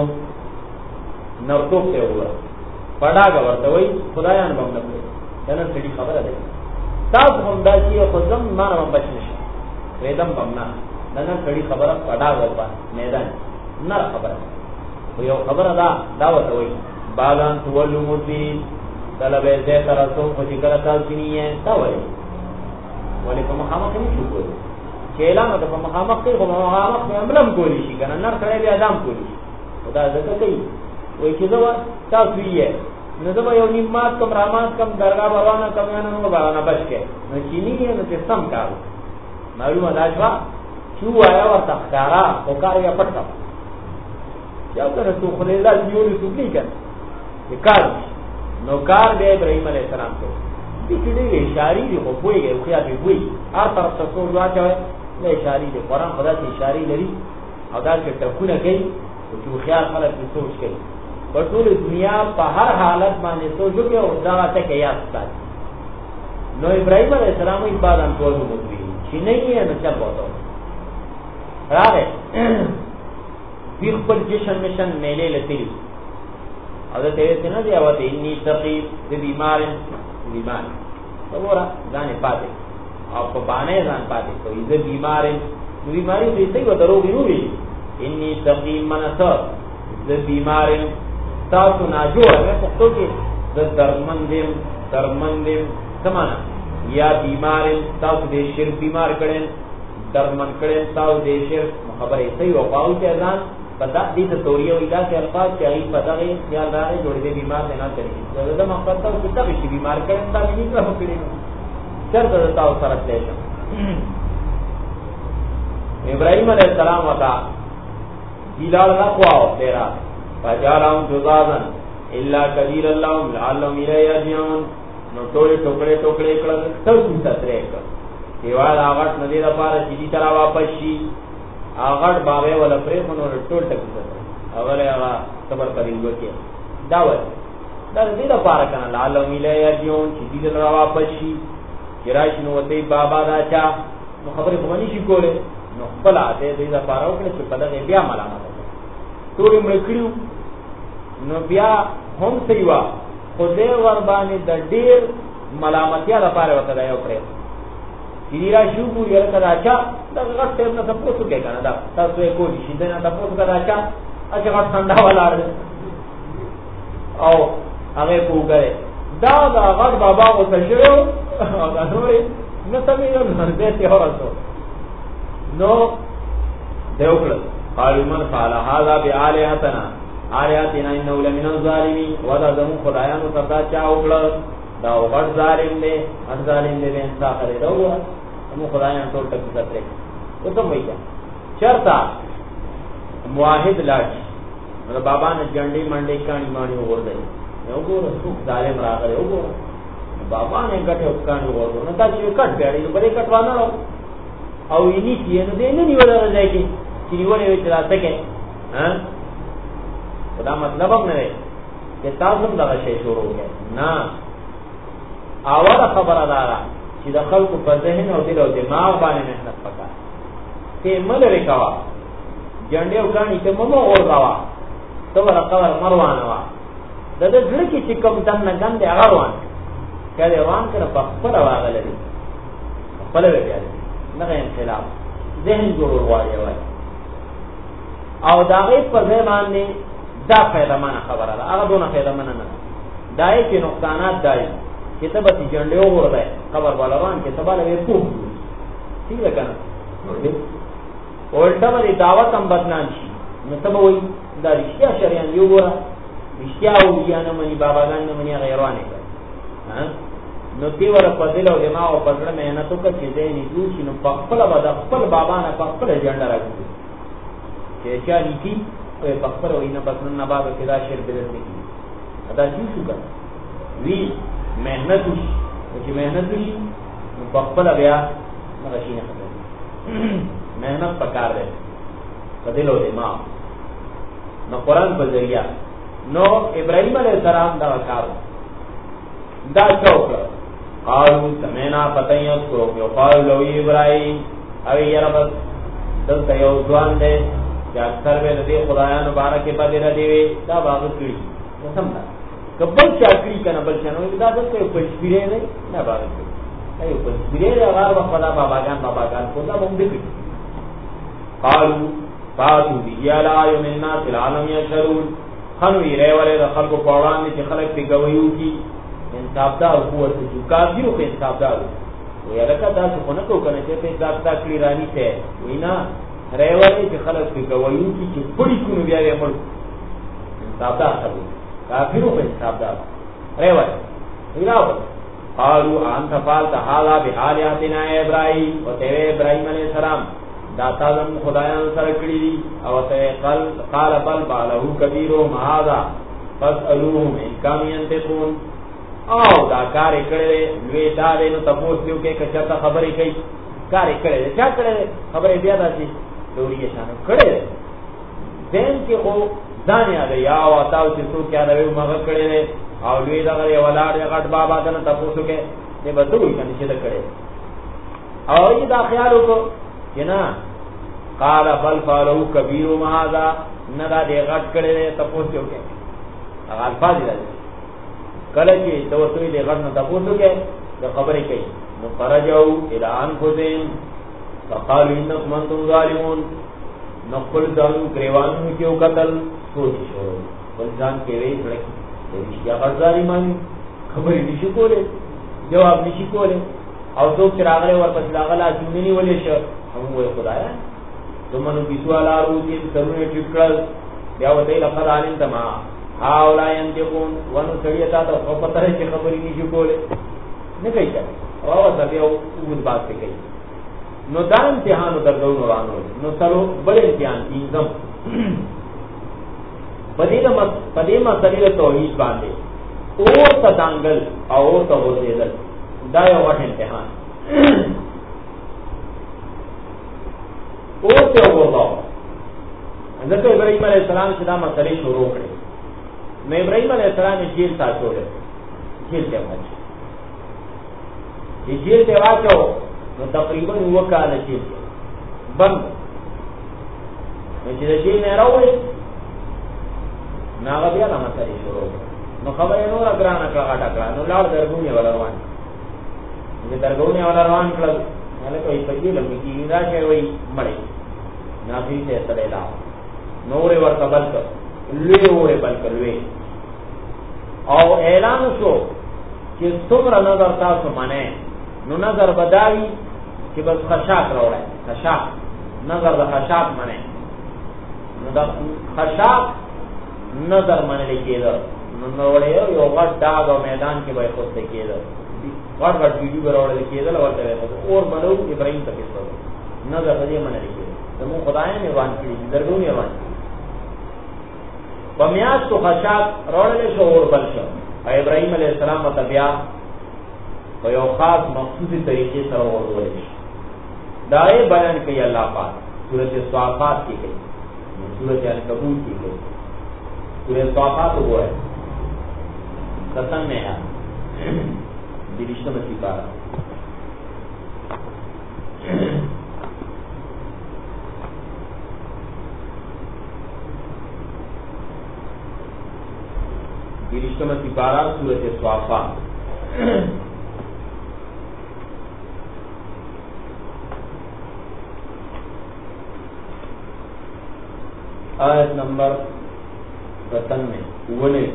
نرتوب ته وره پڑا غورته وای خدایان باندې نه کنه سړي خبره ده تاسو هم دا چې خو زم ما نه بچنه ریدم باندې نه سړي خبره پڑا غوربا میدان نه خبره یو خبره دا دا وته وای باغان تولو مدبرین طلبه دې ترسو خو چې کړه تاسو نیه دا وای ولې په مخامخ نه شو کوي چې اعلان د په مخامخ کې په مخامخ کې عملم کولی شي کنه نر سره بیا ادم کولی خدا ځکه کوي وای چې دا تاسو یې نو دا یو نیمات کم رحمان کم درگاہ بروانه کم نه نو باندې بچ کې نو چینی نه چې سم کارو معلومه دا شوا شو آیا ورته ښکارا او کار یې پټ کړ چا کنه تو خدای لا دیولې تو نه کړ کار نو کار دی ابراهيم عليه السلام ته دې کې دې اشاری دی خو پويږي خو یا به وي هر طرف ته څو واچوي نه اشاری دی قرآن خدا ته اشاری لري او دا چې ټکونه کوي چې خیال خلک په سوچ کوي په ټول دنیا په هر حالت باندې سوچ کوي او دا ته کې یاد ساتي نو ابراهيم عليه السلام یې بعد ان ټول موږي چې نه یې نه چل وته راغی په خپل جشن مشن میلې لتی او دا ته څنګه دی او ته اني تقي د بیمار بیمار وګوره ځان پاتې او په باندې ځان پاتې کوي د بیمار بیماری دې څه و درو دی وی اني تقي منصر د بیمار تاسو ناجو ہے پختو کې د درمندیم درمندیم سمانا یا بیمار تاسو دې شر بیمار کړي درمن کړي تاسو دې شر خبرې صحیح او پاو ته ځان پتا دې ته توریه ویلا چې الفاظ چې ای پتا غي خیال راځي جوړې دې بیمار نه کړي دا مقصد ته څه به شي بیمار کړي دا نه کړو کړي چرته تاسو سره تلل ابراهيم عليه السلام وتا بلال رقوا تیرا فجارهم جزازا الا كبير الله لعلهم الى يرجعون نو ټول ټوکړې ټوکړې کړل څو څه ترې کړ دیوال هغه ندی را پاره چې دې ترا واپس شي هغه باغې ولا پرې منور ټول ټک هغه هغه صبر پرېږو کې دا و دا دې را پاره کنه لعلهم الى يرجعون چې دې ترا واپس شي کراش نو وته بابا دا چا نو خبرې کومې شي کوله نو خپل اته دې را پاره وکړي چې په دغه بیا ملامت ټول مړ کړیو نو بیا هم سیوا خو دې ور باندې د ډیر ملامتیا لپاره وته دا یو پرې چې را شو ګو یره کدا چا دا غټ ټیم نه تاسو کې کنه دا تاسو یې کوی شي دا تاسو کدا چا اګه غټ څنډه ولاړ او هغه کوګره دا دا غټ بابا او تشو او دا نورې نو تمه یو نرده ته ورسو نو دیوکل قالوا من فعل هذا بآلهتنا آلهتنا انه لمن الظالمين وذا ذم خدایانو تدا چا وکړ دا وغړ ظالم دی ان ظالم دی انصاف لري دا وره نو خدایان ټول ټک ستره او ته وایي چرتا موحد لاج نو بابا نه جنډي منډي کانی مانی ورځي یو ګور څوک ظالم راغلی یو ګور بابا نه ګټه وکانو ورو نو دا چې کټ بیاړي بلې کټوانه او یې ني نه دې نه نیول راځي کی چې نیولې وي چې راځي کې ها دا مطلب هم نه دی چې تاسو هم دا شی شروع وکړئ نه اوله خبره ده چې د خلکو په ذهن او دل او دماغ باندې محنت وکړه ته ملره کوا جنډي او کانی ته ممو اورغوا ته ورقور مروانه وا د دې ځل کې چې کوم دم نه ګند هغه روان کله روان کړه په خپل واغله دي خپل ویل نه انقلاب ذهن جوړ وایي وای او دا غي په ځمان نه دا فائدہ مانا خبره ده هغه دونه فائدہ مانا نه دای کې نقصانات دای چې ته به جنډه وګورئ خبر بالروان کې تباله وې کو ٹھیک ہے کنه ولټه باندې دعوت هم بدنام شي نو ته به وې دا رښتیا شریان یو ګوره رښتیا او یا نه مني باباګان نه مني غیروانه ها نو تی ور په دل او دماغ او پړړه مهنت وکړي چې دې نه دوی نو په خپل باندې خپل بابا نه خپل جنډه راځي چې چا لیکي په خپل وینه پسند نه باب کې دا شعر بدل نه کی ادا شي شو کړ وی مهنت وشي چې مهنت وشي نو په خپل بیا هغه شي نه کوي مهنت پکار دی په دل او دماغ نو قرآن په ذریعہ نو ابراهيم عليه السلام دا کار دا څوک قالوا سمعنا فتى يذكر يقال له ابراهيم او يا رب دلته یو ځوان دی چې اکثر به دې خدایانو بارکه پدې را دی دا باغ کړی قسم ده کبل چاکری کنه بل چنو دا د څه په شپیره نه نه باغ کړی ایو په شپیره هغه په خدا باباګان باباګان کو دا هم دې قالوا فاتوا بيالا يوم الناس العالم يشرون خنو یې راولې د خلکو په وړاندې چې خلک په گویو کې انصافدار قوت جو کافیو په انصافدار وي الکه دا څه نه کو کنه چې په ذات تکلی رانی ته وینا راولې چې خلک په گویو کې چې پړی کو بیا یې مړ انصافدار خلک کافیو په انصافدار راولې ویراو قالوا انت فعلت هذا بآلهتنا يا ابراهيم وتوي ابراهيم عليه السلام دا تازم خدایان سره کړی دي او ته قال قال بل باله کبیرهم هذا فاسالوهم ان كانوا ينطقون او دا کار کړي لوی دا نو تاسو یو کې کچا خبرې کوي کار کړي چا کړي خبرې بیا داسي دوری شانو کړي دین کې خو ځان یاد یا او تاسو چې څوک یاد وي مګه کړي او لوی دا غړي ولاړ غټ بابا کنه تاسو کې دې بدوي کنه چې دا کړي او یې دا خیال وکړو چې نه قال بل فعلوا كبيرهم هذا نه دا دې غټ کړي تاسو کې هغه الفاظ دي کله چې توسوي دې غټ نه تاسو کې دا خبرې کوي نو فرجوا الى انفسهم فقالوا انكم انتم ظالمون نقل ځانو گریوانو کې وکتل سوچ شو ځان کې وی کړی دې یا ظالمان خبرې نشي کوله جواب نشي کوله او څوک چې راغله ورپسې راغله جنونی ولې شو هم وې خدایا تمنو بيسوالا روتين سرونه ټکړل بیا وته لقد علم تما هاولا ينتقون ونو سړیتا ته په پته چې خبرې نشي کوله نه کوي او دا بیا وګد بات کوي نو دا امتحان درغو روانو نو سره بل امتحان کیږم پدې ما پدې ما سره توحید باندې او تدانګل او توحیدل دا یو وړ امتحان او ته وګورئ ځکه ابراهيم عليه السلام چې دا مسلې شروع کړې نو ابراهيم عليه السلام یې جیل ساتو له جیل ته واچو یې جیل ته واچو نو تقریبا وکاله جیل بند نو چې د جیل نه راوړي ناغه بیا د مسلې شروع نو خبره نور اګرانه کړه ټاکړه نو لاړ درګونی ولا روان دې درګونی ولا روان کړل هله کوي په دې لمې کې راځي وای مړی نافي ته تللا نورې ورته بل کړ لوی وره بل کړلې او اعلان شو چې څومره نظر تاسو باندې نو نظر بداوي چې بس خشاک راوړل خشاک نظر د خشاک باندې نو د خشاک نظر باندې کېده نو نوړې یو غټ داغ او میدان کې به خوسته کېده غټ غټ ویډیو راوړل کېدل ورته اور بنو ابراهيم ته کېده نظر دې باندې کېده زمو خدای نه روان کړی درګو نه روان بمیاس تو خشاک راوړل شو اور بل شو ابراهيم عليه السلام ته بیا په یو خاص مخصوصي طریقې سره ورول شي دا یې بیان کوي الله پاک سورته صافات کې کوي سورته عنکبوت کې کوي سورته صافات وګورئ قسم نه ہے دلشتہ میں سپارہ دلشتہ میں سپارہ سورۃ الصافات آیت نمبر ستانوے انیس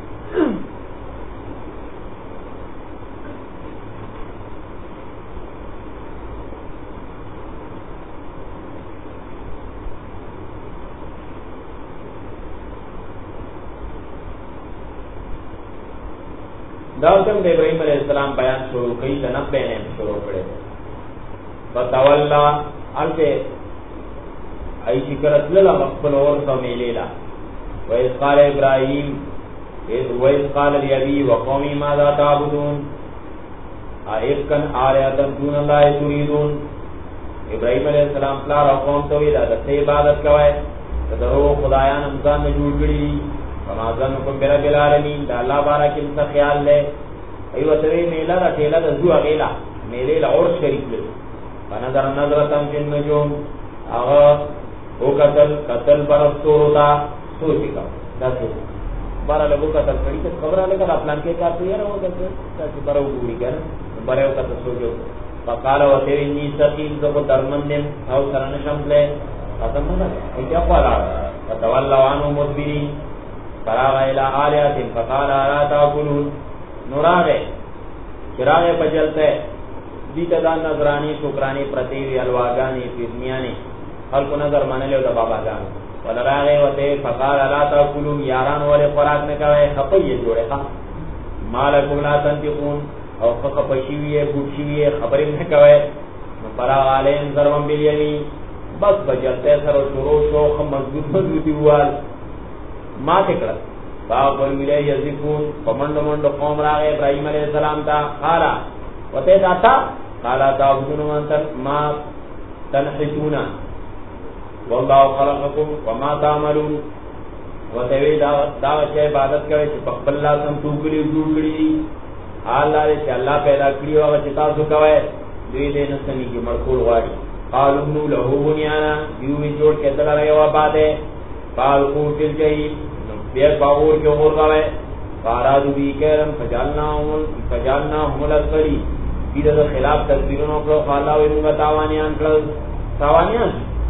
داوتم د ابراهيم عليه السلام بیان شروع کړي د نبه نه شروع کړي فتولا الته ای ذکر اتللا مقبل اور سمیلیلا وإذ قال ابراهيم اذ وإذ قال لأبي وقومي ماذا تعبدون ائفكا آلهة دون الله تريدون ابراهيم عليه السلام پلار او قوم ته ویل د عبادت کوي دغه خدایان امزان نه جوړ کړي رمضان کو برا العالمین دا الله بارک ان خیال لے ایو تری میلا دا ټیلا د زو غیلا میلې لا اور شریک له فنظر نظرتم جن نجوم هغه او قتل قتل پر سورتا سوچی کا دا څه بارا له قتل کړي څه خبره لګا پلان کې کار کوي راو کته چې برو ګوري ګر برو کته سوچو فقال وترني سقيم ذو درمندم او سرن شمله ختم نه ایتیا قالا فتولوا عنهم مدبرين فراغ الى آلیات فقال الا تاکلون نوراغه چراغه پجلته دیتا دا نظرانی شکرانی پرتیوی الواگانی فیزمیانی خلق نظر منلو دا بابا جان ولراغه وته فقال الا تاکلون یاران والے خوراک نه کوي خپې جوړه ها مالکم لا تنتقون او خپې شیوی بوشیوی خبرې نه کوي فراغ علیهم ضربا بالیمین بس بجلتے سر شروع شو خم مضبوط مضبوطی ہوال ما تکڑا باو بلویلے یزیفون فمند مند قوم راغے ابراہیم علیہ السلام تا قالا وتے داتا قالا تعبدون ما تنحتون واللہ خلقکم وما تعملون وتوی دا چې عبادت کوي چې په خپل لاس هم ټوکړي ټوکړي الله دې الله پیدا کړی او چې تاسو کوي دوی دې نه سمي کې مرکول واړي قالوا نو له بنيانا دیوی جوړ کې دلاره یو آباده قالوا فil جهنم بیا باور کې اور راوي فارادو بي کرم فجالناهم فجالناهم الاسفلی دې خلاف تدبیرونو کړو الله وینو تاوانيان کړو تاوانيان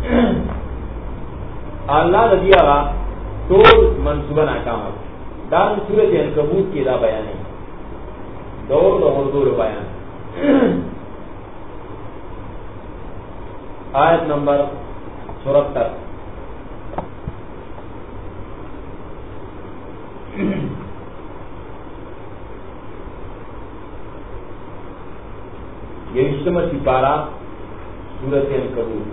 الله دې هغه ټول منصوبه ناکام دا سورۃ عنکبوت کې دا بیان دی دور د حضور بیان آیت نمبر چوہتر یہ اجتماع سپارہ سورۃ عنکبوت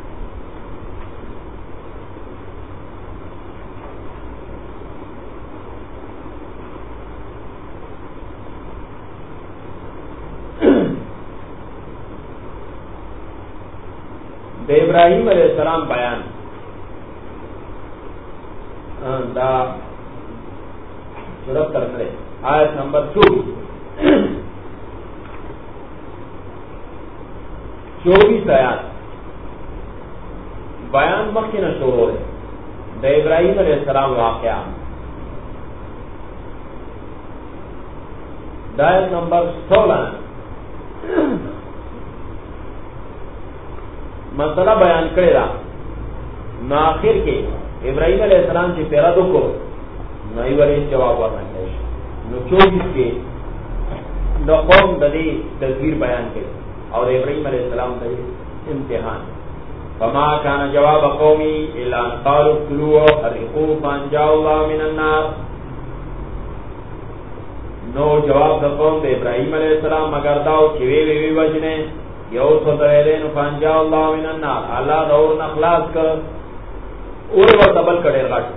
د ابراہیم علیہ السلام بیان دا سورۃ ترنه آیت نمبر چوبیس چوبیس آیات بیان مخکې نه شروع دی د ابراہیم علیہ السلام واقعہ دا آیت نمبر سولہ مسئلہ بیان کرے دا نو آخر کے ابراہیم علیہ السلام کی پیرادو کو نئی ولی جواب ورنہ کہش نو چوبیس کے نو قوم دلی تصویر بیان کرے اور ابراہیم علیہ السلام دلی امتحان فما کان جواب قومی الا ان قالوا اقتلوه حرقوه فانجاه الله من النار نو جواب دا قوم دا ابراہیم علیہ السلام مگر داو چوی وی وی وجنے یو سوتویلین فانجا اللہ من النار اللہ دور نخلاص کر اور ورطا بل کڑے غٹ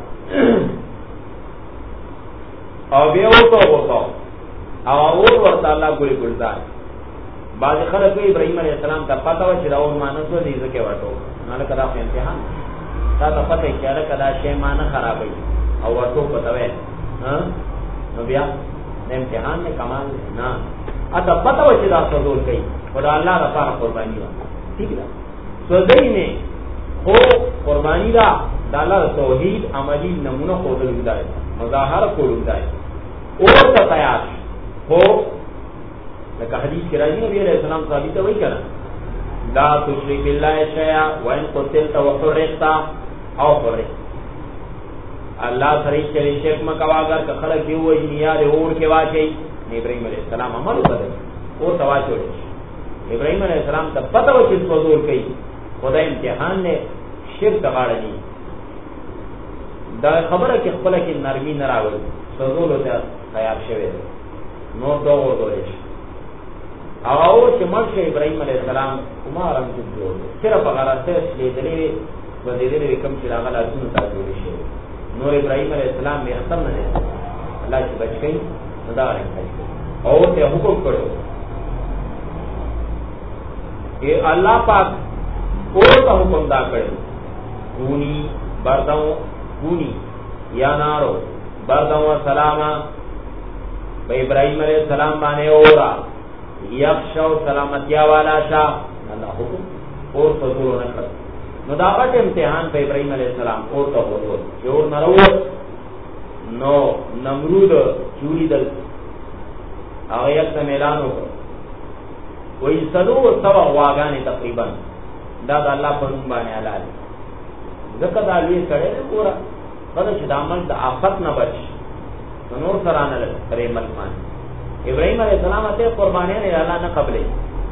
او بیا ورطا ورطا او اور ورطا اللہ گولی گلدار بعض خلق وی ابراہیم علیہ السلام تا پتا و چی دور مانسو دیزکے ورطو نالک دا خو امتحان تا تا پتا ہے چی الک دا شی مانا خرابی او ورطو پتوے نو بیا امتحان نے کمال نا اتا پتا و چی دا سزول کئی خدا اللہ دا پارا قربانی دا ٹھیک دا سوزئی نے خو قربانی دا دا اللہ دا توحید عملی نمونہ خودل ہوتا ہے مظاہر کول ہوتا ہے اور تا تیار خو لکہ حدیث کی راجی نبی علیہ السلام ثابت ہے وہی کرنا لا تشرک اللہ شیعہ وین قتلتا وحرقتا او حرق اللہ سریش چلی شیخ مکواگر کہ خلق کیوں ہوئی نیاد اور کے واچئی ابراہیم علیہ السلام عمل ہوتا ہے اور تواچو رہی ابراہیم علیہ السلام تا پتہ و چیز فضول کئی خدا امتحان نے شرک تغاڑ نہیں دا خبر ہے کہ خبر کی نرمی نراول فضول ہوتا خیاب شوئے دے نور دو اور دو ریش اور چی مرش ابراہیم علیہ السلام کمارم جب جوڑ دے صرف اگر سرس لے دلے وزی دلے کم چراغل ارسون تا جوڑی شوئے نور ابراہیم علیہ السلام میں اختم نہ دے اللہ چی بچ گئی صدا رنگ بچ گئی اور تے حکم کرو کہ اللہ پاک اور کا حکم دا کرے کونی بردوں کونی یا نارو بردوں و سلاما با ابراہیم علیہ السلام بانے اورا یخشو سلامتیا والا شاہ اللہ حکم اور فضول نکر نداقت امتحان پہ ابراہیم علیہ السلام اور تا حضور جو نروت نو نمرود چوری دل آغیت تا میلانو کر وہی سلو سوا واگانے تقریبا دا دا اللہ پر نمبانے علالی ذکر دا لیے کڑے دے پورا قدش دا عمل دا آفت نہ بچ نور سرانا لگ کرے ملمان ابراہیم علیہ السلام آتے قربانے نے اللہ نہ قبلے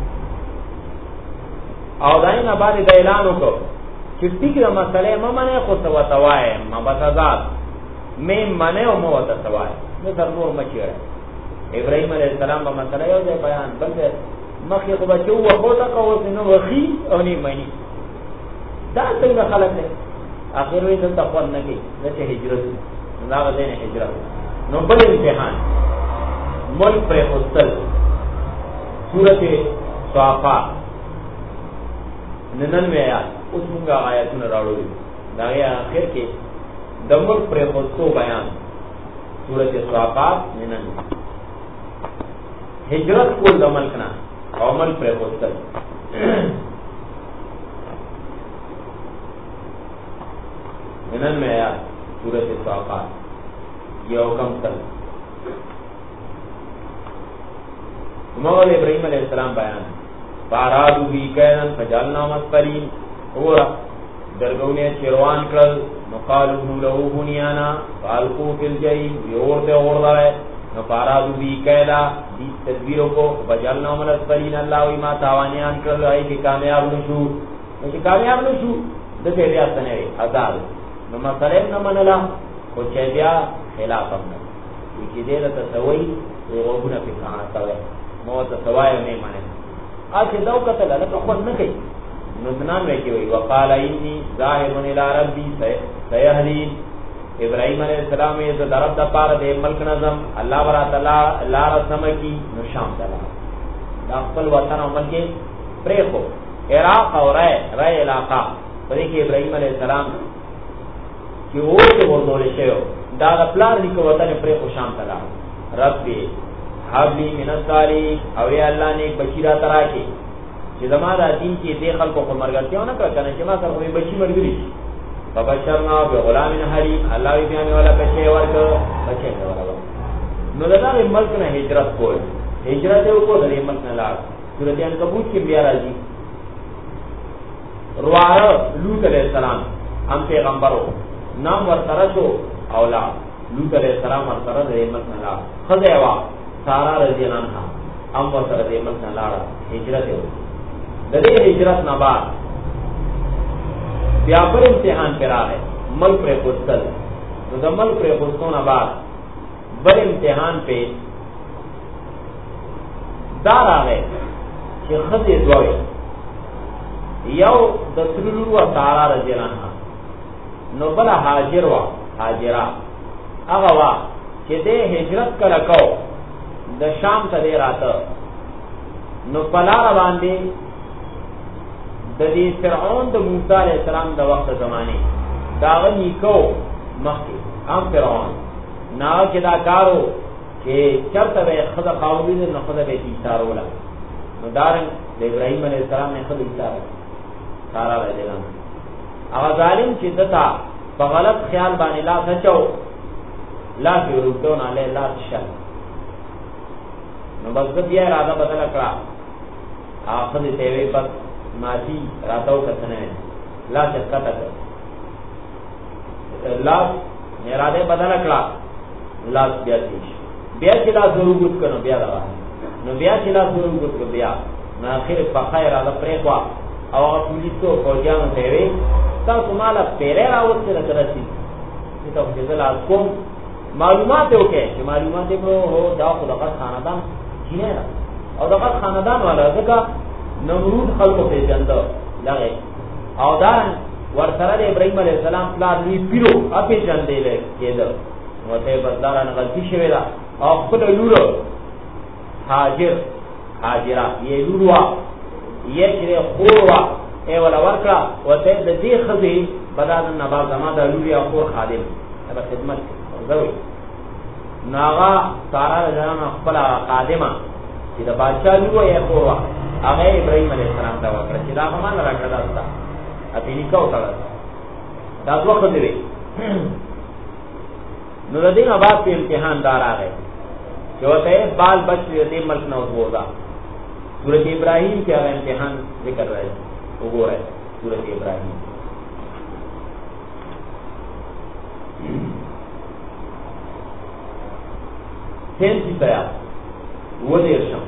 او دائن آبادی دا اعلانو کو چٹی کی دا مسئلے ممنے خود سوا سوائے مبتضاد میں منے و موتا سوائے میں در نور مچی رہے ابراہیم علیہ السلام با مسئلہ یو دے بیان بلکہ مخی خوبا چو وقوتا قوس انو وخی او نی منی دا څنګه خلک دي اخر وې د تقوا نه کې د هجرت دا غوډه هجرت نو بل امتحان ملک پر خپل سورته صافات نننوے آیات اوس موږ آیاتونه راوړو دا یې اخر کې د ملک پر خپل بیان سورته صافات نننوے هجرت کول د ملک نه او ملک پر خپل نننوے آیات سورته صافات یو کم تل مولا ابراہیم علیہ السلام بیان فارادو بی کینن فجالنا مسفرین اورا درگونے چروان کرل نقالو لہو بنیانا فالقو فی الجحیم یورتے اوردہ ہے نفارادو بی کیلا دیس تدبیروں کو فجالنا مسفرین اللہ ویما تاوانیان کرل ہے کہ کامیاب نشو کہ کامیاب نشو دتے بیا سنوے عذاب نما سلیم نمانلا خوچے بیا خلاف امنا ویچی دیلتا تسوئی غوبنا پی کھانا سوئے موت سوائے نہیں مانے آج دو قتل لکا خود نکی نزنان میں کی ہوئی وقال انی ظاہر الى ربی سیہدین ابراہیم علیہ السلام یہ درب دا پار دے ملک نظم اللہ برات اللہ رسم کی نشام دلا دا اقبل وطن و ملک پریخو عراق اور رائے رائے علاقہ پریخ ابراہیم علیہ السلام کی وہ سے وردول شیو دا دا پلار دیکھو وطن پریخو شام دلا ربی حبلی من الصالحین او یا اللہ نے بشیرہ ترا کے چې زما د دین کې دې خلکو په مرګتیا نه کړ کنه چې ما سره مې بچی مرګري فبشرنا بغلام حلیم الله یې بیان ولا بچي ورک بچي ولا نو دا د ملک نه هجرت کول هجرت یو کو د ملک نه لاړ سورۃ عنکبوت کې بیا راځي رواره لوط علیہ السلام هم پیغمبرو نام ورسره شو اولاد لوط علیہ السلام ورسره د ملک نه لاړ خدای وا سارا رضی اللہ عنہ ام ورسره د ملک نه لاړ هجرت یو د دې هجرت نه بعد بیا پر امتحان کرا ہے ملک پر پوستل نو د ملک پر پوستو نه بعد بل امتحان پہ دار آگئے چې خدای دوی یو د سرلو و سارا رضی اللہ عنہ نو بل حاجر و حاجرہ هغه وا چې د هجرت کړه کو د شام ته دی راته نو پلار باندې د دې فرعون د موسی علیہ السلام د وخت زمانه دا غنی کو مخکې هم فرعون نا چې دا کارو چې چرته به خدا قاوی نه خدا به ایثار ولا نو دارن د ابراهیم علیہ السلام نه خدا ایثار سارا ویلان هغه ظالم چې دتا په غلط خیال باندې لا سچو لا ورته نه له لا شل نو بس بیا اراده بدل کړه اخر دې وی بس ماضی راتاو کتنه لا چکا تک لا اراده بدل کړه لا بیا تیش بیا چې لا ضرورت کنه بیا دا نو بیا چې لا ضرورت کو بیا نو اخر په خیر اراده پرې وا او پولیسو فوجانو ته وی تاسو مال پیره راوځي راځي چې تاسو دې لا کوم معلومات وکړي چې معلومات په هو دا خدای خاندان کینه او دغه خاندان والا ځکه نمرود خلقو په جنده لغه او دا ورسره د ابراهيم عليه السلام پلان وی پیرو اپی جنده له کېده نو ته بدلارانه غلطي شوی دا او خپل لورو حاجر حاجرہ یہ لوروا یہ چې خوروا ای ولا ورکا وته د دې خزي بدل نه با زما د لوري خور خادم دا خدمت زوی ناغا سارا جان خپل خادمه چې د بادشاہ لورو یې خوروا هغه ابراهيم عليه السلام ته وکړه چې دا مان راکړه دا اته نکاح وکړه دا دوه خدای نو د دې نه بعد په امتحان دار راغی چې وته بال بچ دې ملک نو وځا سورۃ ابراہیم کې هغه امتحان ذکر راځي وګورئ سورۃ ابراہیم تینتی تیا وہ دیر شم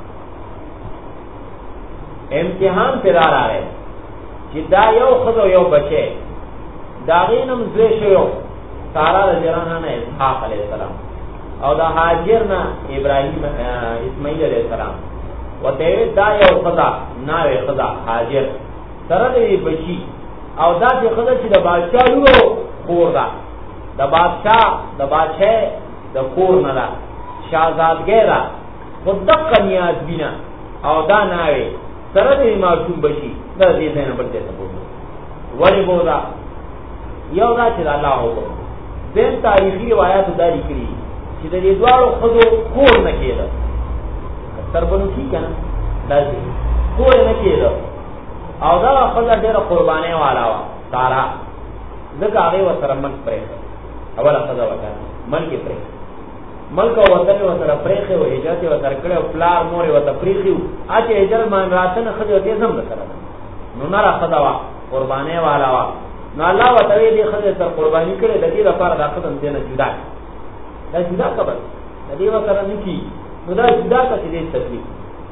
امتحان پر آ رہا ہے چې دا یو خدو یو بچے داغینم زوی شو سارا رضی اللہ عنہ اسحاق علیہ السلام او دا حاجر نا ابراہیم اسماعیل علیہ السلام و تیوی دا یو خدا ناوی خدا حاجر سره دی بچی او دا چې خدای چې د بادشاہ لورو خور ده د بادشاہ د بادشاہ د خور نه ده شاهزادګۍ ده مدقه نیاز بینا او دا ناوي سره دې معصوم بشي دا دې نه بل څه پوهه ولی بودا یو دا چې الله حکم دین تاریخي روایت دا لیکلي چې د دې دوارو خدو کور نه کېده تر بنو کی کنه دا دې کور نه کېده او دا خدای ډېر قرباني والا وا سارا ځکه هغه وسره من پرې اوله خدای وکړه من کې پرې ملک او وطن و سره پرېخه او هجرت و تر کړه پلار مور و ته پرېخو اته هجرت مان راتنه خدای دې زم سره نو نه را خدوا قرباني والا وا نو الله وتعالى دې خدای سره قرباني کړي د دې لپاره دا قدم دې نه جدا دا جدا کبر د دې وسره نکی نو دا جدا کړي دې تکلیف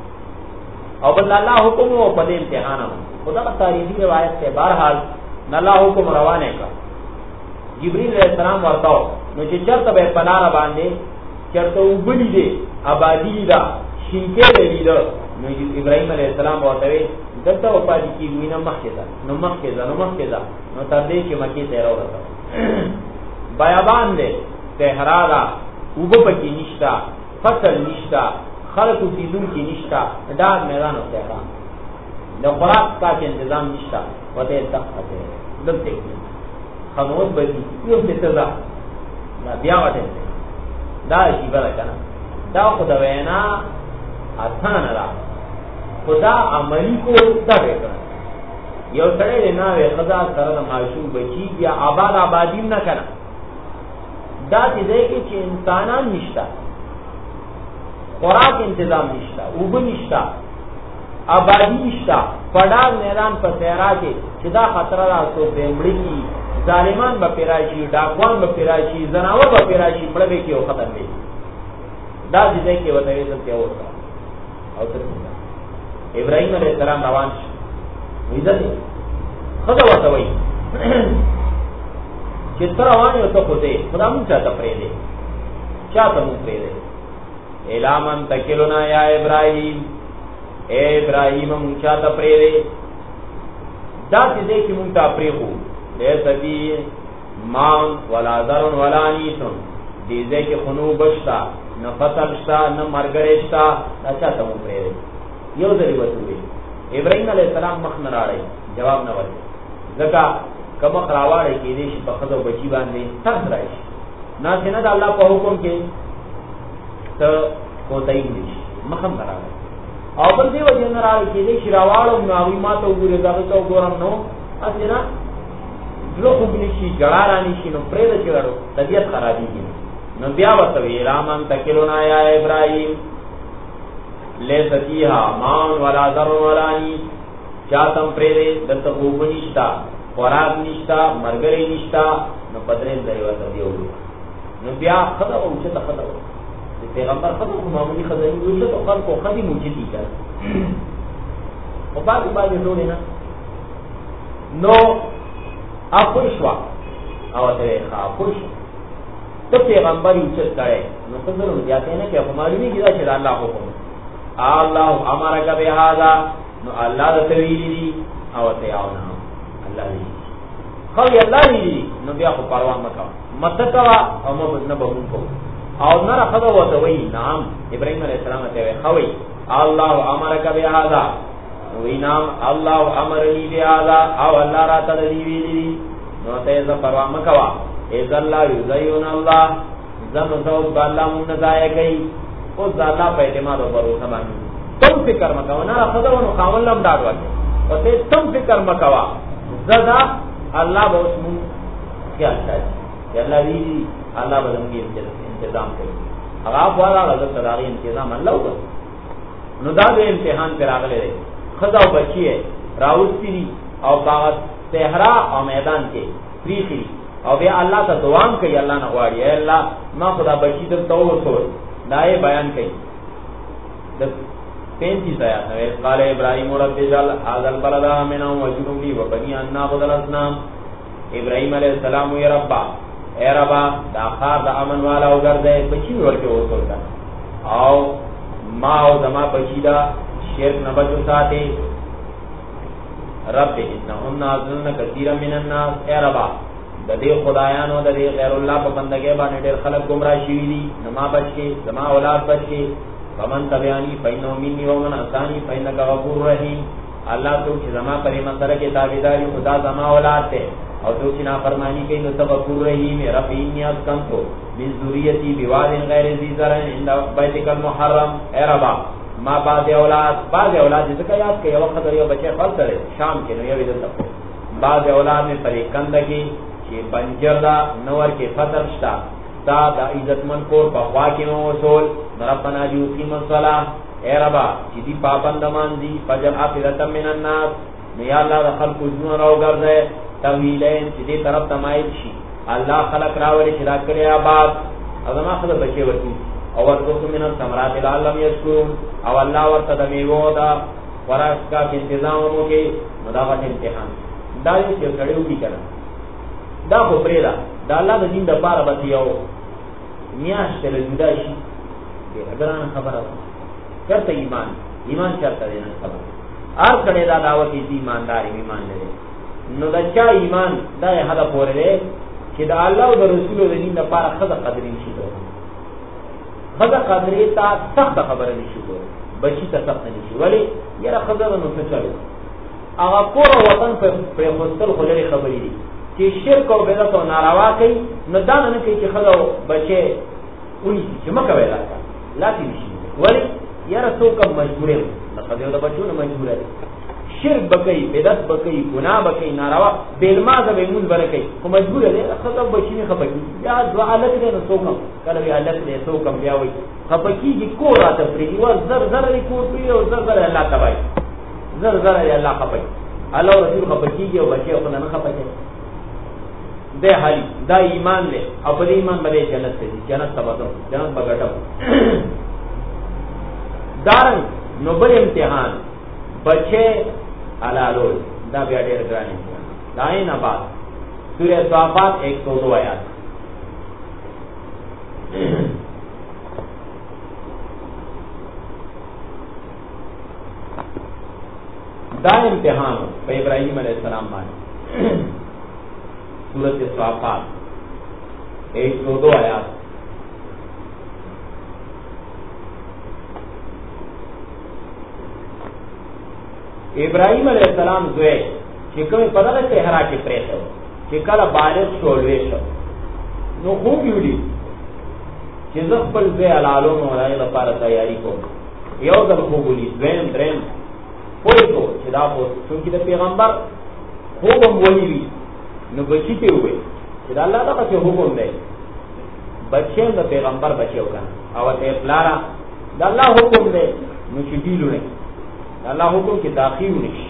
او بل الله حکم او په دې امتحان خدا په تاریخي روایت سے بہرحال الله حکم روانه کا جبريل علیہ السلام ورته نو چې چرته به پلار باندې چرته وبلی دي آبادی دا شینکه دی له نو ابراهيم عليه السلام ورته دلته په پاتې کې وینه مخکې ده نو مخکې ده نو مخکې ده نو تر دې چې مکه ته راوړل بیابان دې صحرا دا وب پکې نشتا فصل نشتا خلق سیدون کې نشتا دا میدان او صحرا نو خوراک کا تنظیم نشتا وته تخته دلته خنوت بدی یو څه ته دا بیا وته دا شی بل کنه دا خدای وینا اسانه را خدا عملی کو دا وکړه یو سره نه وي خدا سره معشوق بچی بیا آباد آبادی نه کنه دا دې کې چې انسانان نشتا خوراک تنظیم نشتا وب نشتا آبادی نشتا پډار میدان په صحرا کې چې دا خطر راځو بمړی کی ظالمان به پیراشي ډاکوان به پیراشي زناور به پیراشي پړبه کې او ختم وي دا دې کې وته یې څه وته او تر ابراهيم عليه السلام روان شو وېځه خدا وته وای چې تر روان یو ته کوته خدا مونږ ته پرې دې چا ته مونږ پرې دې الامن تکلنا یا ابراهيم اے ابراهيم مونږ ته پرې دې دا دې کې مونږ ته پرې وو لیس بی مان ولا ذرن ولا نیتن دیزے کی خنو بشتا نہ فصل شتا نہ مرگرشتا اچھا تم پرے یو ذری وتوی ابراہیم علیہ السلام مخ نه راړی جواب نه ورکړ زکا کما خراواړی کې دې په خدو بچی باندې تر راشي نه څنګه د الله په حکم کې ته کوتای دې مخم راړی او بل دې وجه نه راړی کې دې شراواړو نو ما ته وګوره دا ته وګورم نو اسنه لو خو بنشي ګړارانی شي نو پرې د چړو طبيعت خرابېږي نو بیا وته ویرامن تکلونا یا ابراهيم لیس فیها مان ولا ذر ولا نی چاتم پرې دته خوب نشتا خوراک نشتا مرګري نشتا نو پدرې ځای وته دیو نو بیا خدای او چې خدای د پیغمبر خدای معمولی خدای یو څه خلق کو خدي موجودي کړ او باندې باندې ټول نه نو اپوشوا او ته خاپوش ته پیغمبر یې چې کړه نو څه ضرورت یاته نه کې په معلومي کې دا چې الله حکم الله امرک بهذا نو الله د تویلی او ته یاو نه الله دې خو یې الله دې نو بیا خو پروا مکا متکوا او مو نه بهون کو او نه راخذ وته وی نام ابراهيم عليه السلام ته وی خوي الله امرک بهذا وی نام الله امرنی بهذا او الله را ته دی ویلی نو ته ز پروا مکوا اذا الله یزین الله زم تو الله مون ځای کوي او ذاتا په اعتماد او باور باندې تم فکر مکوا نه راخذ ونو خاولم ډاډ ورته او ته تم فکر مکوا زدا الله به اوس مون خیال ساتي الله وی الله به موږ تنظیم کوي هغه والا غلط تداري تنظیم الله وکړي نو دا به امتحان پر راغلی دی خدا او بچی راوستي او باغ صحرا او میدان کې پریخي او بیا الله ته دعا کوي الله نه غواړي اے الله ما خدا بچی در تو وسول دای بیان کوي د پنځه ځای نو قال ابراهيم رب اجعل هذا البلد امنا واجنبني وبني ان نعبد الاصنام ابراهيم عليه السلام يا رب اے رب دا خار د امن والا وګرځي بچی ورته وسول او ما او زما بچی دا شرک نه بچو ساتي رب انهم نازلن كثيرا من الناس اے ربا د دې خدایانو د دې غیر الله په بندګۍ باندې ډېر خلک گمراه شوي دي نما بچي زما اولاد بچي فمن تبعانی فإنه مني ومن عصاني فإنك غفور رحیم الله تو چې زما پرې مسره کې تابعداري خدا زما اولاد ته او تو چې نافرمانی کوي نو غفور رحیم رب انی اسکنتو من ذریتی بواد غیر ذی زرع عند بیتک المحرم اے ربا ما بعد اولاد بعد اولاد ذکر یاد کې یو وخت یو بچي خپل سره شام کې نو یو دلته بعد اولاد میں پرې کندګي چې بنجر دا نور کې فطر شتا تا د عزتمن کو په خوا کې نو وصول ربنا یقیم الصلاة اے ربا چې دی پابند مان دي فجر افرت من الناس نو یا الله د خلق جنو راو ګرځي تویلین چې دې طرف تمایل شي الله خلق راولي چې را کړی آباد ازما خدای بچي ورته او ورته من الثمرات العالم یشکون او الله ورته د میوه دا ورث کا تنظیم وکي مداوت امتحان دا یو کړیو کی کړه دا خو پرېدا دا الله د دین د پاره به یو میاشت له جدا شي ګران خبره کرته ایمان ایمان چرته دی نه خبره ار کړه دا داوت دي ایماندار ایمان لري نو دا چا ایمان دا هدا پورې دی چې دا الله او د رسول د دین د پاره خدای قدر نشي کوي خدای قدر ته سخت خبره نشي کوي بچی ته سخت نشي ولی یره خبره نو څه چلو هغه پورا وطن په مستل خلری خبرې دي چې شرک او بدعت او ناروا کوي نو دا نه کوي چې خدای بچي ونی چې مکه ویلا لا تي نشي ولی یاره څوک مجبورې نه خدای د بچو نه مجبورې شرک بکئی بدعت بکئی گناہ بکئی ناروا بیلما ز به مون برکئی کو مجبور دی خطب بچی نه خپکی یا دعا لکه نه سوکم کله بیا لکه نه سوکم بیا وای خپکی کی کو راته پری و زر زر کو پری او زر زر الله تبای زر زر الله خپکی الله رسول خپکی او بچي او نه خپکی ده حالی دا ایمان له او په ایمان باندې جنت ته جنت تبادو جنت بغټو دارن نو بل امتحان بچے علالول دا بیا ډیر ګران امتحان دا نه بعد سورہ صافات ایک سو دو آیات دا امتحان په ابراهیم علیہ السلام باندې سورۃ صافات ایک سو دو آیات ابراهیم علیہ السلام زوی چې کوم په دغه صحرا کې پریته چې کله بالغ شو لوي شو نو خو ویلي چې زه خپل زوی علالو نو راي لپاره تیاری کوم یو ځل خو ویلي دویم دریم پوه شو چې دا خو څنګه د پیغمبر حکم ویلي نو بچی ته وې چې دا الله تعالی حکم دی بچي د پیغمبر بچو کنه او ته پلارا دا الله حکم دی نو چې دیلو نه الله حکم کې داخل نشي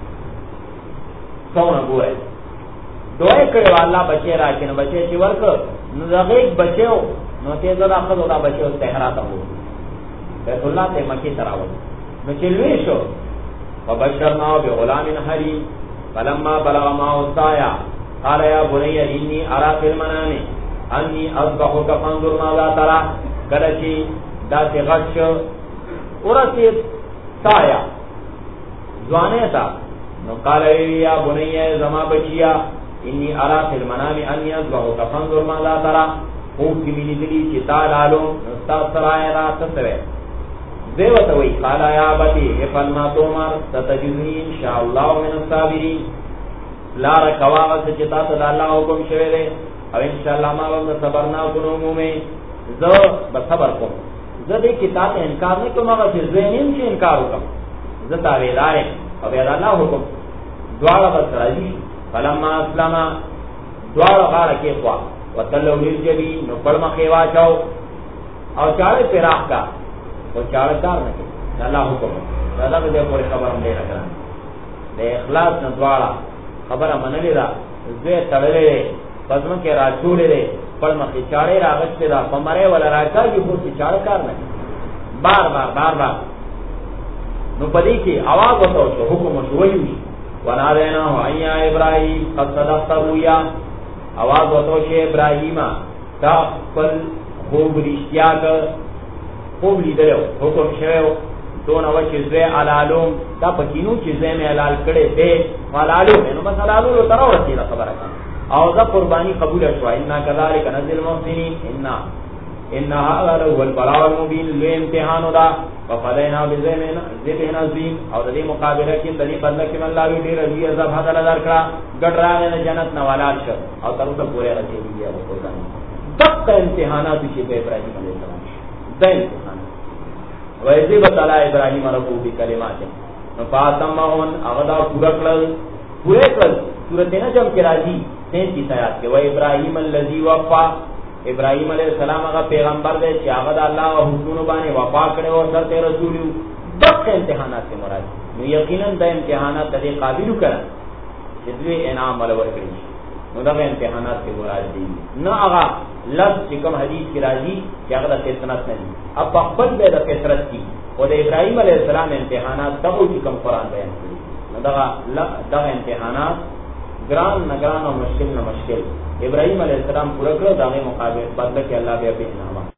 څونه ګوره دوی کړي الله بچي راکنه بچي چې ورک نو دغه بچو نو ته زړه خپل دا بچو صحرا ته وو بیت الله ته مکی تراول نو چې لوي شو وبشرنا بغلام حليم فلما بلغ معه السعي قال يا بني اني ارى في المنام اني اذبحك فانظر ماذا ترى کله چې دا څه غش ورته سایا ځوانه تا نو قال يا بني زما بچیا اني ارى في المنام اني اذبحك فانظر ماذا ترى او کی ملي دي چې تا لالو استاد سرای را تسوي دیوته وی قال يا بني افعل ما تؤمر ستجدني ان شاء الله من الصابرين لا رکوا چې تا ته الله حکم شوی دی او ان شاء الله ما به صبر نه کوو مومه زه به صبر کوم زه دې کتاب انکار نه کوم هغه چې زینین چې انکار وکم زه تا ویلای او بیا الله حکم دواړه بس راځي فلما اسلم دواړه غاړه کې خوا وتلو للجبي نو پړما کې واچاو او چاړه پیراخ کا او چاړه کار نه کوي الله حکم دا دغه پورې خبر هم دی راځه د اخلاص نه دواړه خبره منلې ده زه تړلې پزما کې راچولې پړما کې چاړه راغښته ده پمره ولا راځي خو چې چاړه کار نه بار بار بار بار نو پدې کې आवाज وته شو حکم شوی ونادینا هيا ابراهيم قد صدقت رؤيا आवाज وته شو ابراهيم تا خپل خوب رښتیا ک خوب لیدلو حکم شوی تو نو چې زه علالوم دا پکینو چې زه مې حلال کړي به علالوم نو بس علالو تر ورته خبره کړه او دا قربانی قبول شو ان كذلك نزل المحسنين ان ان هذا هو البلاء المبين لامتحان دا وفدينا بذبح ذبح عظيم او د دې مقابله کې د دې بدل کې الله وی ډیر دی عذاب حدا لار کړه ګډراغه نه جنت نه والال شو او تر اوسه پورې راځي دی او قربانی دغه امتحانات چې په ابراهيم عليه السلام د امتحان وایذ تعالی ابراهيم ربو بکلمات فاطمهون اغدا پورا کړل پورا کړل سورته نجم کې راځي تینتیس آیات کې و ابراهيم الذي وفى ابراهيم عليه السلام هغه پیغمبر دی چې هغه د الله او حکمونو باندې وفا کړو او سره رسول یو دغه امتحانات کې مراد نو یقینا د امتحانات د قابلیت کړه چې دوی انعام ول ورکړي نو دغه امتحانات کې مراد دي نه هغه لفظ چې کوم حدیث کې راځي چې هغه د فطرت نه دي اب خپل به د فطرت کی او د ابراهيم عليه السلام امتحانات دغه چې کوم قران بیان کړي نو دغه دغه امتحانات ګران نگران او مشکل نه مشکل ابراهيم عليه السلام پورا کړو دغه مقابل بدل کې الله بیا به انعام